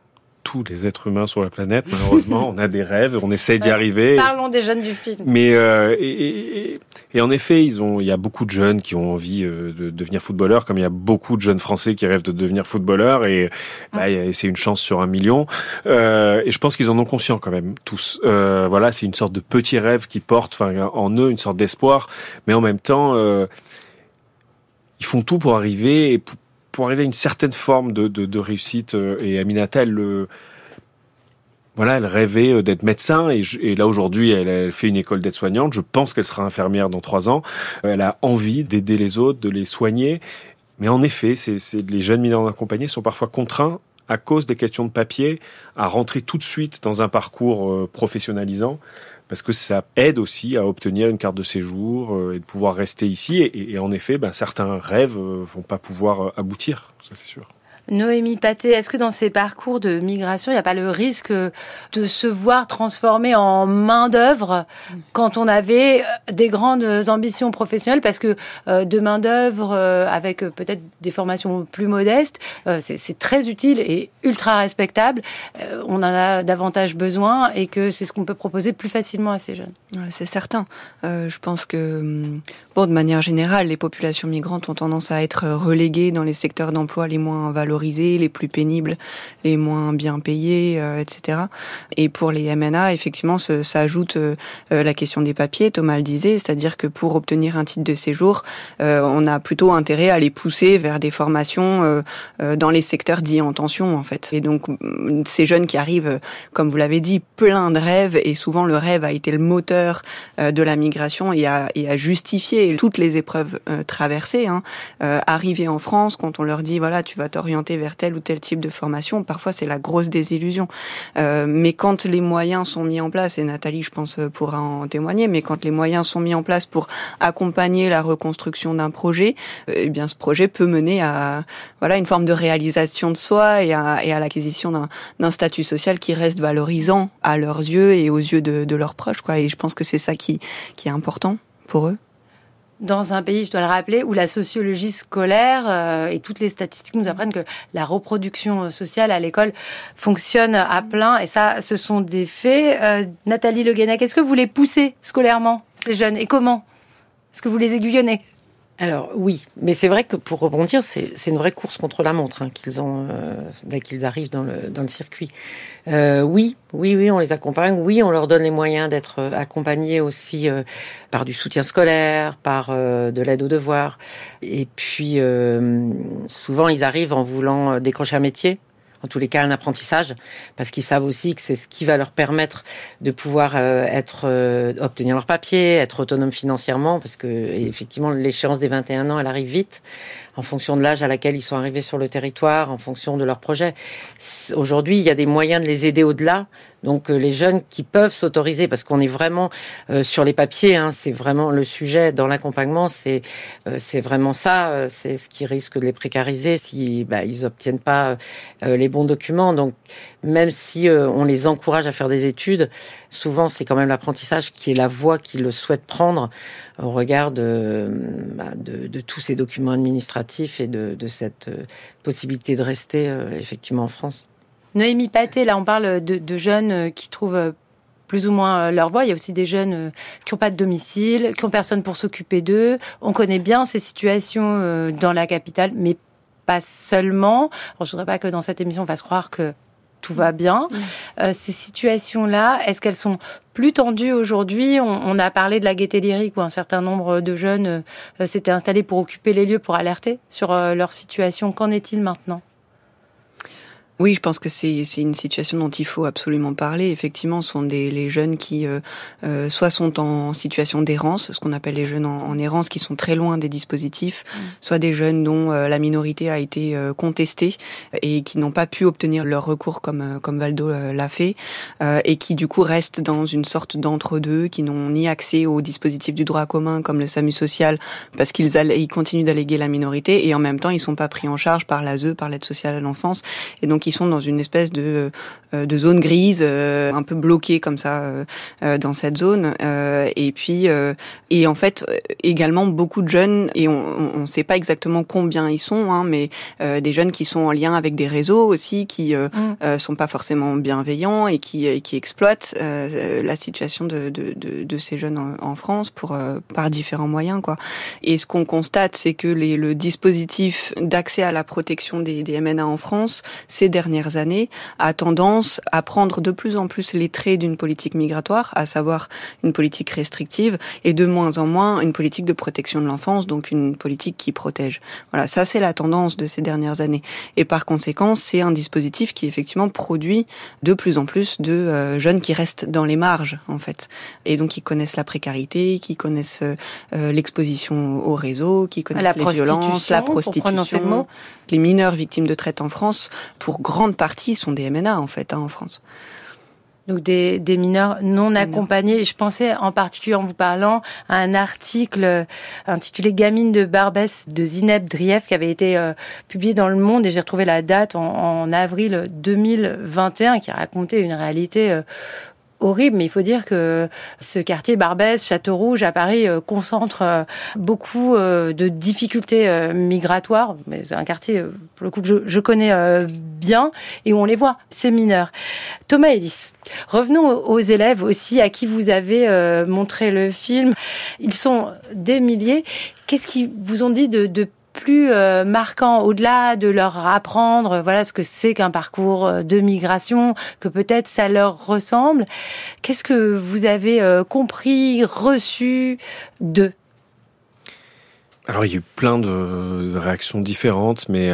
tous les êtres humains sur la planète, malheureusement, on a des rêves, on essaie d'y arriver. Parlons des jeunes du film. Mais et en effet, il y a beaucoup de jeunes qui ont envie de devenir footballeurs, comme il y a beaucoup de jeunes Français qui rêvent de devenir footballeurs, et c'est une chance sur 1 million. Et je pense qu'ils en ont conscience quand même tous. Voilà, c'est une sorte de petit rêve qui porte, en eux, une sorte d'espoir, mais en même temps, ils font tout pour arriver à une certaine forme de réussite. Et Aminata, elle rêvait d'être médecin, et là aujourd'hui elle fait une école d'aide-soignante. Je pense qu'elle sera infirmière dans 3 ans. Elle a envie d'aider les autres, de les soigner. Mais en effet, les jeunes mineurs non accompagnés sont parfois contraints, à cause des questions de papier, à rentrer tout de suite dans un parcours professionnalisant, parce que ça aide aussi à obtenir une carte de séjour et de pouvoir rester ici. Et en effet, certains rêves vont pas pouvoir aboutir, ça c'est sûr. Noémie Pathé, est-ce que dans ces parcours de migration, il n'y a pas le risque de se voir transformé en main-d'œuvre quand on avait des grandes ambitions professionnelles? Parce que de main-d'œuvre avec peut-être des formations plus modestes, c'est très utile et ultra respectable. On en a davantage besoin, et que c'est ce qu'on peut proposer plus facilement à ces jeunes. Ouais, c'est certain. Je pense que, de manière générale, les populations migrantes ont tendance à être reléguées dans les secteurs d'emploi les moins valorisés, les plus pénibles, les moins bien payés, etc. Et pour les MNA, effectivement, ça ajoute la question des papiers, Thomas le disait, c'est-à-dire que pour obtenir un titre de séjour, on a plutôt intérêt à les pousser vers des formations dans les secteurs dits en tension, en fait. Et donc, ces jeunes qui arrivent, comme vous l'avez dit, plein de rêves, et souvent le rêve a été le moteur de la migration et a justifié toutes les épreuves traversées. Arriver en France, quand on leur dit, voilà, tu vas t'orienter vers tel ou tel type de formation, parfois c'est la grosse désillusion. Mais quand les moyens sont mis en place, et Nathalie, je pense, pourra en témoigner, mais quand les moyens sont mis en place pour accompagner la reconstruction d'un projet, eh bien ce projet peut mener à une forme de réalisation de soi et à l'acquisition d'un statut social qui reste valorisant à leurs yeux et aux yeux de leurs proches, quoi. Et je pense que c'est ça qui est important pour eux. Dans un pays, je dois le rappeler, où la sociologie scolaire et toutes les statistiques nous apprennent que la reproduction sociale à l'école fonctionne à plein. Et ça, ce sont des faits. Nathalie Le Guenec, est-ce que vous les poussez scolairement, ces jeunes? Et comment? Est-ce que vous les aiguillonnez? Alors oui, mais c'est vrai que pour rebondir, c'est une vraie course contre la montre qu'ils ont dès qu'ils arrivent dans le circuit. Oui, on les accompagne. Oui, on leur donne les moyens d'être accompagnés aussi par du soutien scolaire, par de l'aide aux devoirs. Et puis souvent, ils arrivent en voulant décrocher un métier. En tous les cas, un apprentissage, parce qu'ils savent aussi que c'est ce qui va leur permettre de pouvoir obtenir leur papier, être autonome financièrement, parce que effectivement l'échéance des 21 ans, elle arrive vite, en fonction de l'âge à laquelle ils sont arrivés sur le territoire, en fonction de leur projet. Aujourd'hui, il y a des moyens de les aider au-delà. Donc les jeunes qui peuvent s'autoriser, parce qu'on est vraiment sur les papiers, c'est vraiment le sujet dans l'accompagnement, c'est vraiment ça, c'est ce qui risque de les précariser si ils obtiennent pas les bons documents. Donc même si on les encourage à faire des études, souvent c'est quand même l'apprentissage qui est la voie qu'ils le souhaitent prendre au regard de tous ces documents administratifs et de cette possibilité de rester effectivement en France. Noémie Pathé, là on parle de jeunes qui trouvent plus ou moins leur voie. Il y a aussi des jeunes qui n'ont pas de domicile, qui n'ont personne pour s'occuper d'eux. On connaît bien ces situations dans la capitale, mais pas seulement. Alors, je ne voudrais pas que dans cette émission on fasse croire que tout va bien. Ces situations-là, est-ce qu'elles sont plus tendues aujourd'hui? On a parlé de la Gaîté Lyrique, où un certain nombre de jeunes s'étaient installés pour occuper les lieux, pour alerter sur leur situation. Qu'en est-il maintenant? Oui, je pense que c'est une situation dont il faut absolument parler. Effectivement, ce sont les jeunes qui soit sont en situation d'errance, ce qu'on appelle les jeunes en errance, qui sont très loin des dispositifs, soit des jeunes dont la minorité a été contestée et qui n'ont pas pu obtenir leur recours comme Valdo l'a fait, et qui du coup restent dans une sorte d'entre-deux, qui n'ont ni accès aux dispositifs du droit commun comme le SAMU social, parce qu'ils continuent d'alléguer la minorité, et en même temps ils sont pas pris en charge par l'ASE, par l'aide sociale à l'enfance, et donc qui sont dans une espèce de zone grise, un peu bloqués comme ça dans cette zone. Et en fait, également beaucoup de jeunes, et on ne sait pas exactement combien ils sont, hein, mais des jeunes qui sont en lien avec des réseaux aussi, qui sont pas forcément bienveillants et qui exploitent la situation de ces jeunes en France par différents moyens, quoi. Et ce qu'on constate, c'est que le dispositif d'accès à la protection des MNA en France, ces dernières années, a tendance à prendre de plus en plus les traits d'une politique migratoire, à savoir une politique restrictive, et de moins en moins une politique de protection de l'enfance, donc une politique qui protège. Voilà, ça c'est la tendance de ces dernières années. Et par conséquent, c'est un dispositif qui effectivement produit de plus en plus de jeunes qui restent dans les marges, en fait. Et donc qui connaissent la précarité, qui connaissent l'exposition au réseau, qui connaissent les violences, la prostitution. Les mineurs victimes de traite en France, pour grande partie, sont des MNA, en fait, en France. Donc des mineurs non accompagnés. Je pensais en particulier, en vous parlant, à un article intitulé « Gamine de Barbès » de Zineb Drief, qui avait été publié dans Le Monde, et j'ai retrouvé la date en avril 2021, qui racontait une réalité horrible, mais il faut dire que ce quartier Barbès, Château-Rouge à Paris concentre beaucoup de difficultés migratoires. Mais c'est un quartier, pour le coup, que je connais bien et où on les voit, ces mineurs. Thomas Ellis, revenons aux élèves aussi à qui vous avez montré le film. Ils sont des milliers. Qu'est-ce qu'ils vous ont dit de plus marquant, au-delà de leur apprendre ce que c'est qu'un parcours de migration, que peut-être ça leur ressemble? Qu'est-ce que vous avez compris, reçu d'eux? Alors, il y a eu plein de réactions différentes, mais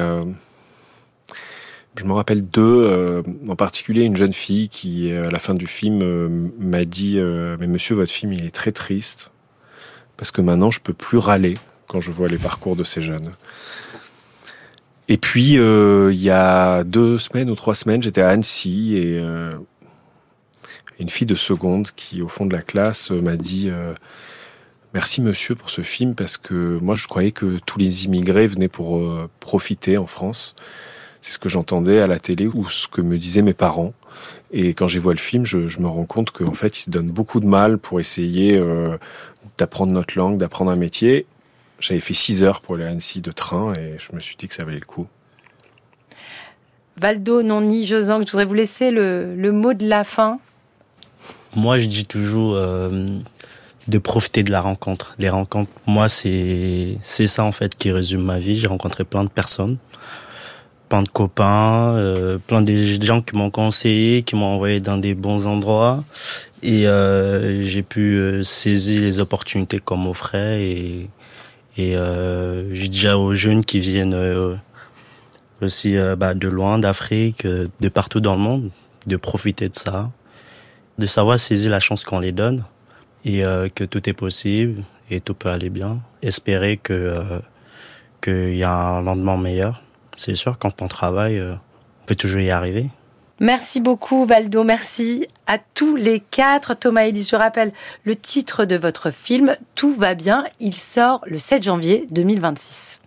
je me rappelle deux, en particulier une jeune fille qui, à la fin du film, m'a dit « Mais monsieur, votre film, il est très triste, parce que maintenant, je peux plus râler quand je vois les parcours de ces jeunes. » Et puis, il y a 2 semaines ou 3 semaines, j'étais à Annecy et une fille de seconde qui, au fond de la classe, m'a dit merci monsieur pour ce film, parce que moi, je croyais que tous les immigrés venaient pour profiter en France. C'est ce que j'entendais à la télé ou ce que me disaient mes parents. Et quand j'ai vu le film, je me rends compte qu'en fait, ils se donnent beaucoup de mal pour essayer d'apprendre notre langue, d'apprendre un métier. J'avais fait 6 heures pour aller à Annecy de train et je me suis dit que ça valait le coup. Valdo, Nonni, Josang, je voudrais vous laisser le mot de la fin. Moi, je dis toujours de profiter de la rencontre. Les rencontres, moi, c'est ça en fait qui résume ma vie. J'ai rencontré plein de personnes, plein de copains, plein de gens qui m'ont conseillé, qui m'ont envoyé dans des bons endroits. Et j'ai pu saisir les opportunités qu'on m'offrait. Et je dis déjà aux jeunes qui viennent aussi de loin, d'Afrique, de partout dans le monde, de profiter de ça, de savoir saisir la chance qu'on les donne et que tout est possible et tout peut aller bien. Espérer qu'il y a un lendemain meilleur. C'est sûr, quand on travaille, on peut toujours y arriver. Merci beaucoup Valdo, merci à tous les 4. Thomas Ellis, je rappelle le titre de votre film, Tout va bien, il sort le 7 janvier 2026.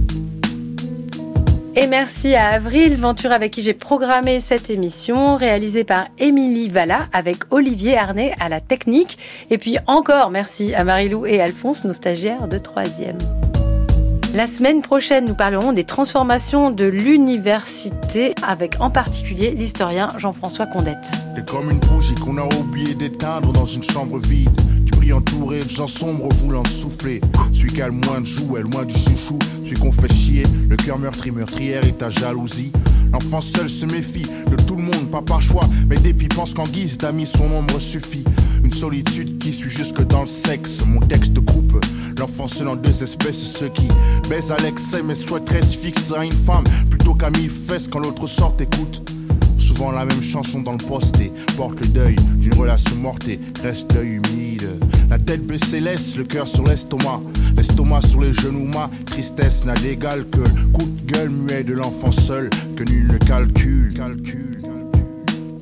Et merci à Avril Venture avec qui j'ai programmé cette émission, réalisée par Émilie Valla avec Olivier Arnay à la technique. Et puis encore merci à Marilou et Alphonse, nos stagiaires de 3e. La semaine prochaine, nous parlerons des transformations de l'université avec en particulier l'historien Jean-François Condette. T'es comme une bougie qu'on a oublié d'éteindre dans une chambre vide. Tu brilles entouré de gens sombres voulant souffler. Celui qui a le moins de joues est loin du chouchou. Celui qu'on fait chier, le cœur meurtrière et ta jalousie. L'enfant seul se méfie de tout le monde, pas par choix, mais depuis pense qu'en guise d'amis son ombre suffit. Une solitude qui suit jusque dans le sexe. Mon texte coupe l'enfant seul en 2 espèces. Ceux qui baisent à l'excès mais souhaiteraient se fixer à une femme plutôt qu'à mi-fesse quand l'autre sort écoute. Souvent la même chanson dans le poste et porte le deuil d'une relation morte et reste l'œil humide. La tête baissée laisse le cœur sur l'estomac. L'estomac sur les genoux, ma tristesse n'a d'égal que le coup de gueule muet de l'enfant seul que nul ne calcule.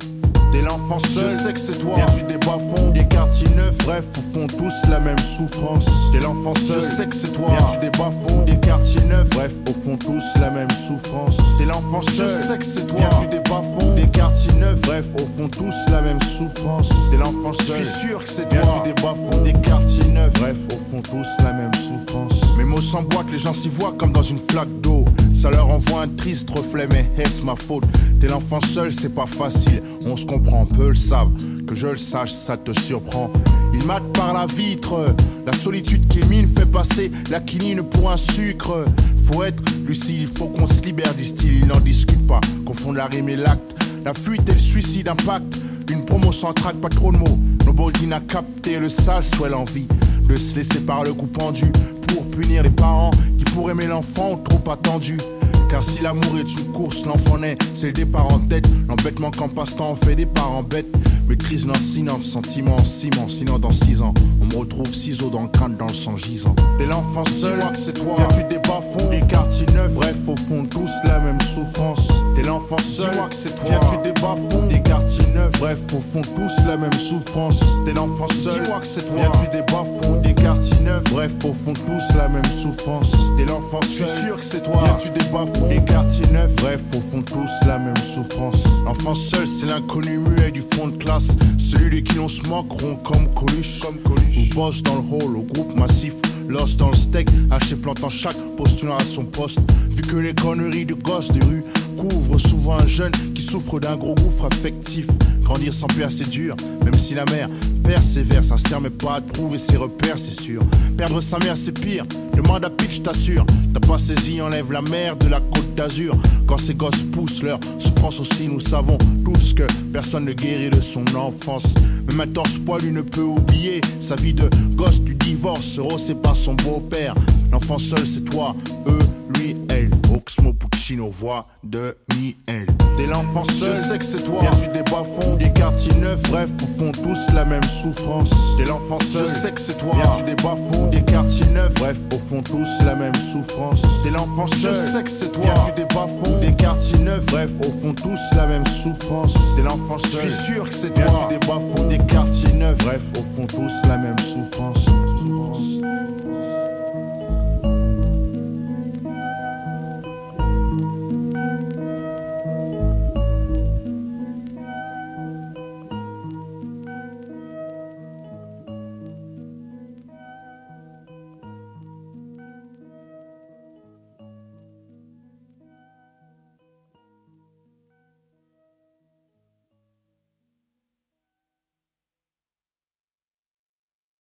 T'es l'enfant seul, je sais que c'est toi. Viens du bas-fonds, des quartiers neufs. Bref, au fond, tous la même souffrance. T'es l'enfant seul, je sais que c'est toi. Viens du bas-fonds, des quartiers neufs. Bref, au fond, tous la même souffrance. T'es l'enfant seul, je sais que c'est toi. Viens du bas-fonds, des quartiers neufs. Bref, au fond, tous la même souffrance. T'es l'enfant seul, je suis sûr que c'est toi. Viens du bas-fonds, des quartiers neufs. Bref, au fond, tous la même souffrance. Mes mots s'emboîtent, les gens s'y voient comme dans une flaque d'eau. Ça leur envoie un triste reflet, mais est-ce ma faute? T'es l'enfant seul, c'est pas facile. On se comprend, peu le savent. Que je le sache, ça te surprend. Il mate par la vitre. La solitude qu'Émile fait passer la quinine pour un sucre. Faut être lucide, il faut qu'on se libère, disent-ils. Ils n'en discutent pas, confondent la rime et l'acte. La fuite et le suicide impactent. Une promo sans trac, pas trop de mots. Nobody n'a capté le sale, soit l'envie de se laisser par le coup pendu. Pour punir les parents qui pour aimer l'enfant ont trop attendu. Car si l'amour est une course, l'enfant naît, c'est le départ en tête. L'embêtement qu'en passe-temps on fait des parents bêtes. Maîtrise lancinante, sentiment en ciment. Sinon dans 6 ans, on me retrouve ciseaux dans le crâne, dans le sang gisant. T'es l'enfant seul, dis-moi que c'est toi. Viens du bas-fonds, des quartiers neufs. Bref, au fond, tous la même souffrance. T'es l'enfant seul, dis-moi que c'est toi. Viens du bas-fonds, des quartiers neufs. Bref, au fond, tous la même souffrance. T'es l'enfant seul, dis-moi que c'est toi. Viens du bas-fonds, des quartiers neufs. Bref, au fond, tous la même souffrance. T'es l'enfant seul, je suis sûr que c'est toi. Viens du bas-fonds, des quartiers neufs. Bref, au fond, tous la même souffrance. L'enfant seul, c'est l'inconnu muet du fond de classe. Celui de qui l'on se moqueront comme Coluche. Ou boss dans le hall, au groupe massif. Lost dans le steak, haché plantant chaque postulant à son poste. Vu que les conneries de gosses de rue couvrent souvent un jeune qui souffre d'un gros gouffre affectif. Grandir sans père c'est dur, même si la mère persévère, sincère mais pas à trouver ses repères c'est sûr. Perdre sa mère c'est pire, demande à Pitch t'assure. T'as pas saisi, enlève la mer de la côte d'Azur. Quand ces gosses poussent leur souffrance aussi, nous savons tous que personne ne guérit de son enfance. Même un torse poilu ne peut oublier sa vie de gosse du divorce. Euro c'est pas son beau-père, l'enfant seul c'est toi, eux, lui, elle. Oxmo Puccino, voix de Miel. T'es l'enfant seul, je sais que c'est toi. Viens du bas-fonds, des quartiers neufs. Bref, au fond, tous la même souffrance. T'es l'enfant seul, je sais que c'est toi. Viens du bas-fonds, des quartiers neufs. Bref, au fond, tous la même souffrance. T'es l'enfant seul, je sais que c'est toi. Viens du bas-fonds, des quartiers neufs. Bref, au fond, tous la même souffrance. T'es l'enfant seul, je suis sûr que c'est toi. Viens du bas-fonds, des quartiers neufs. Bref, au fond, tous la même souffrance.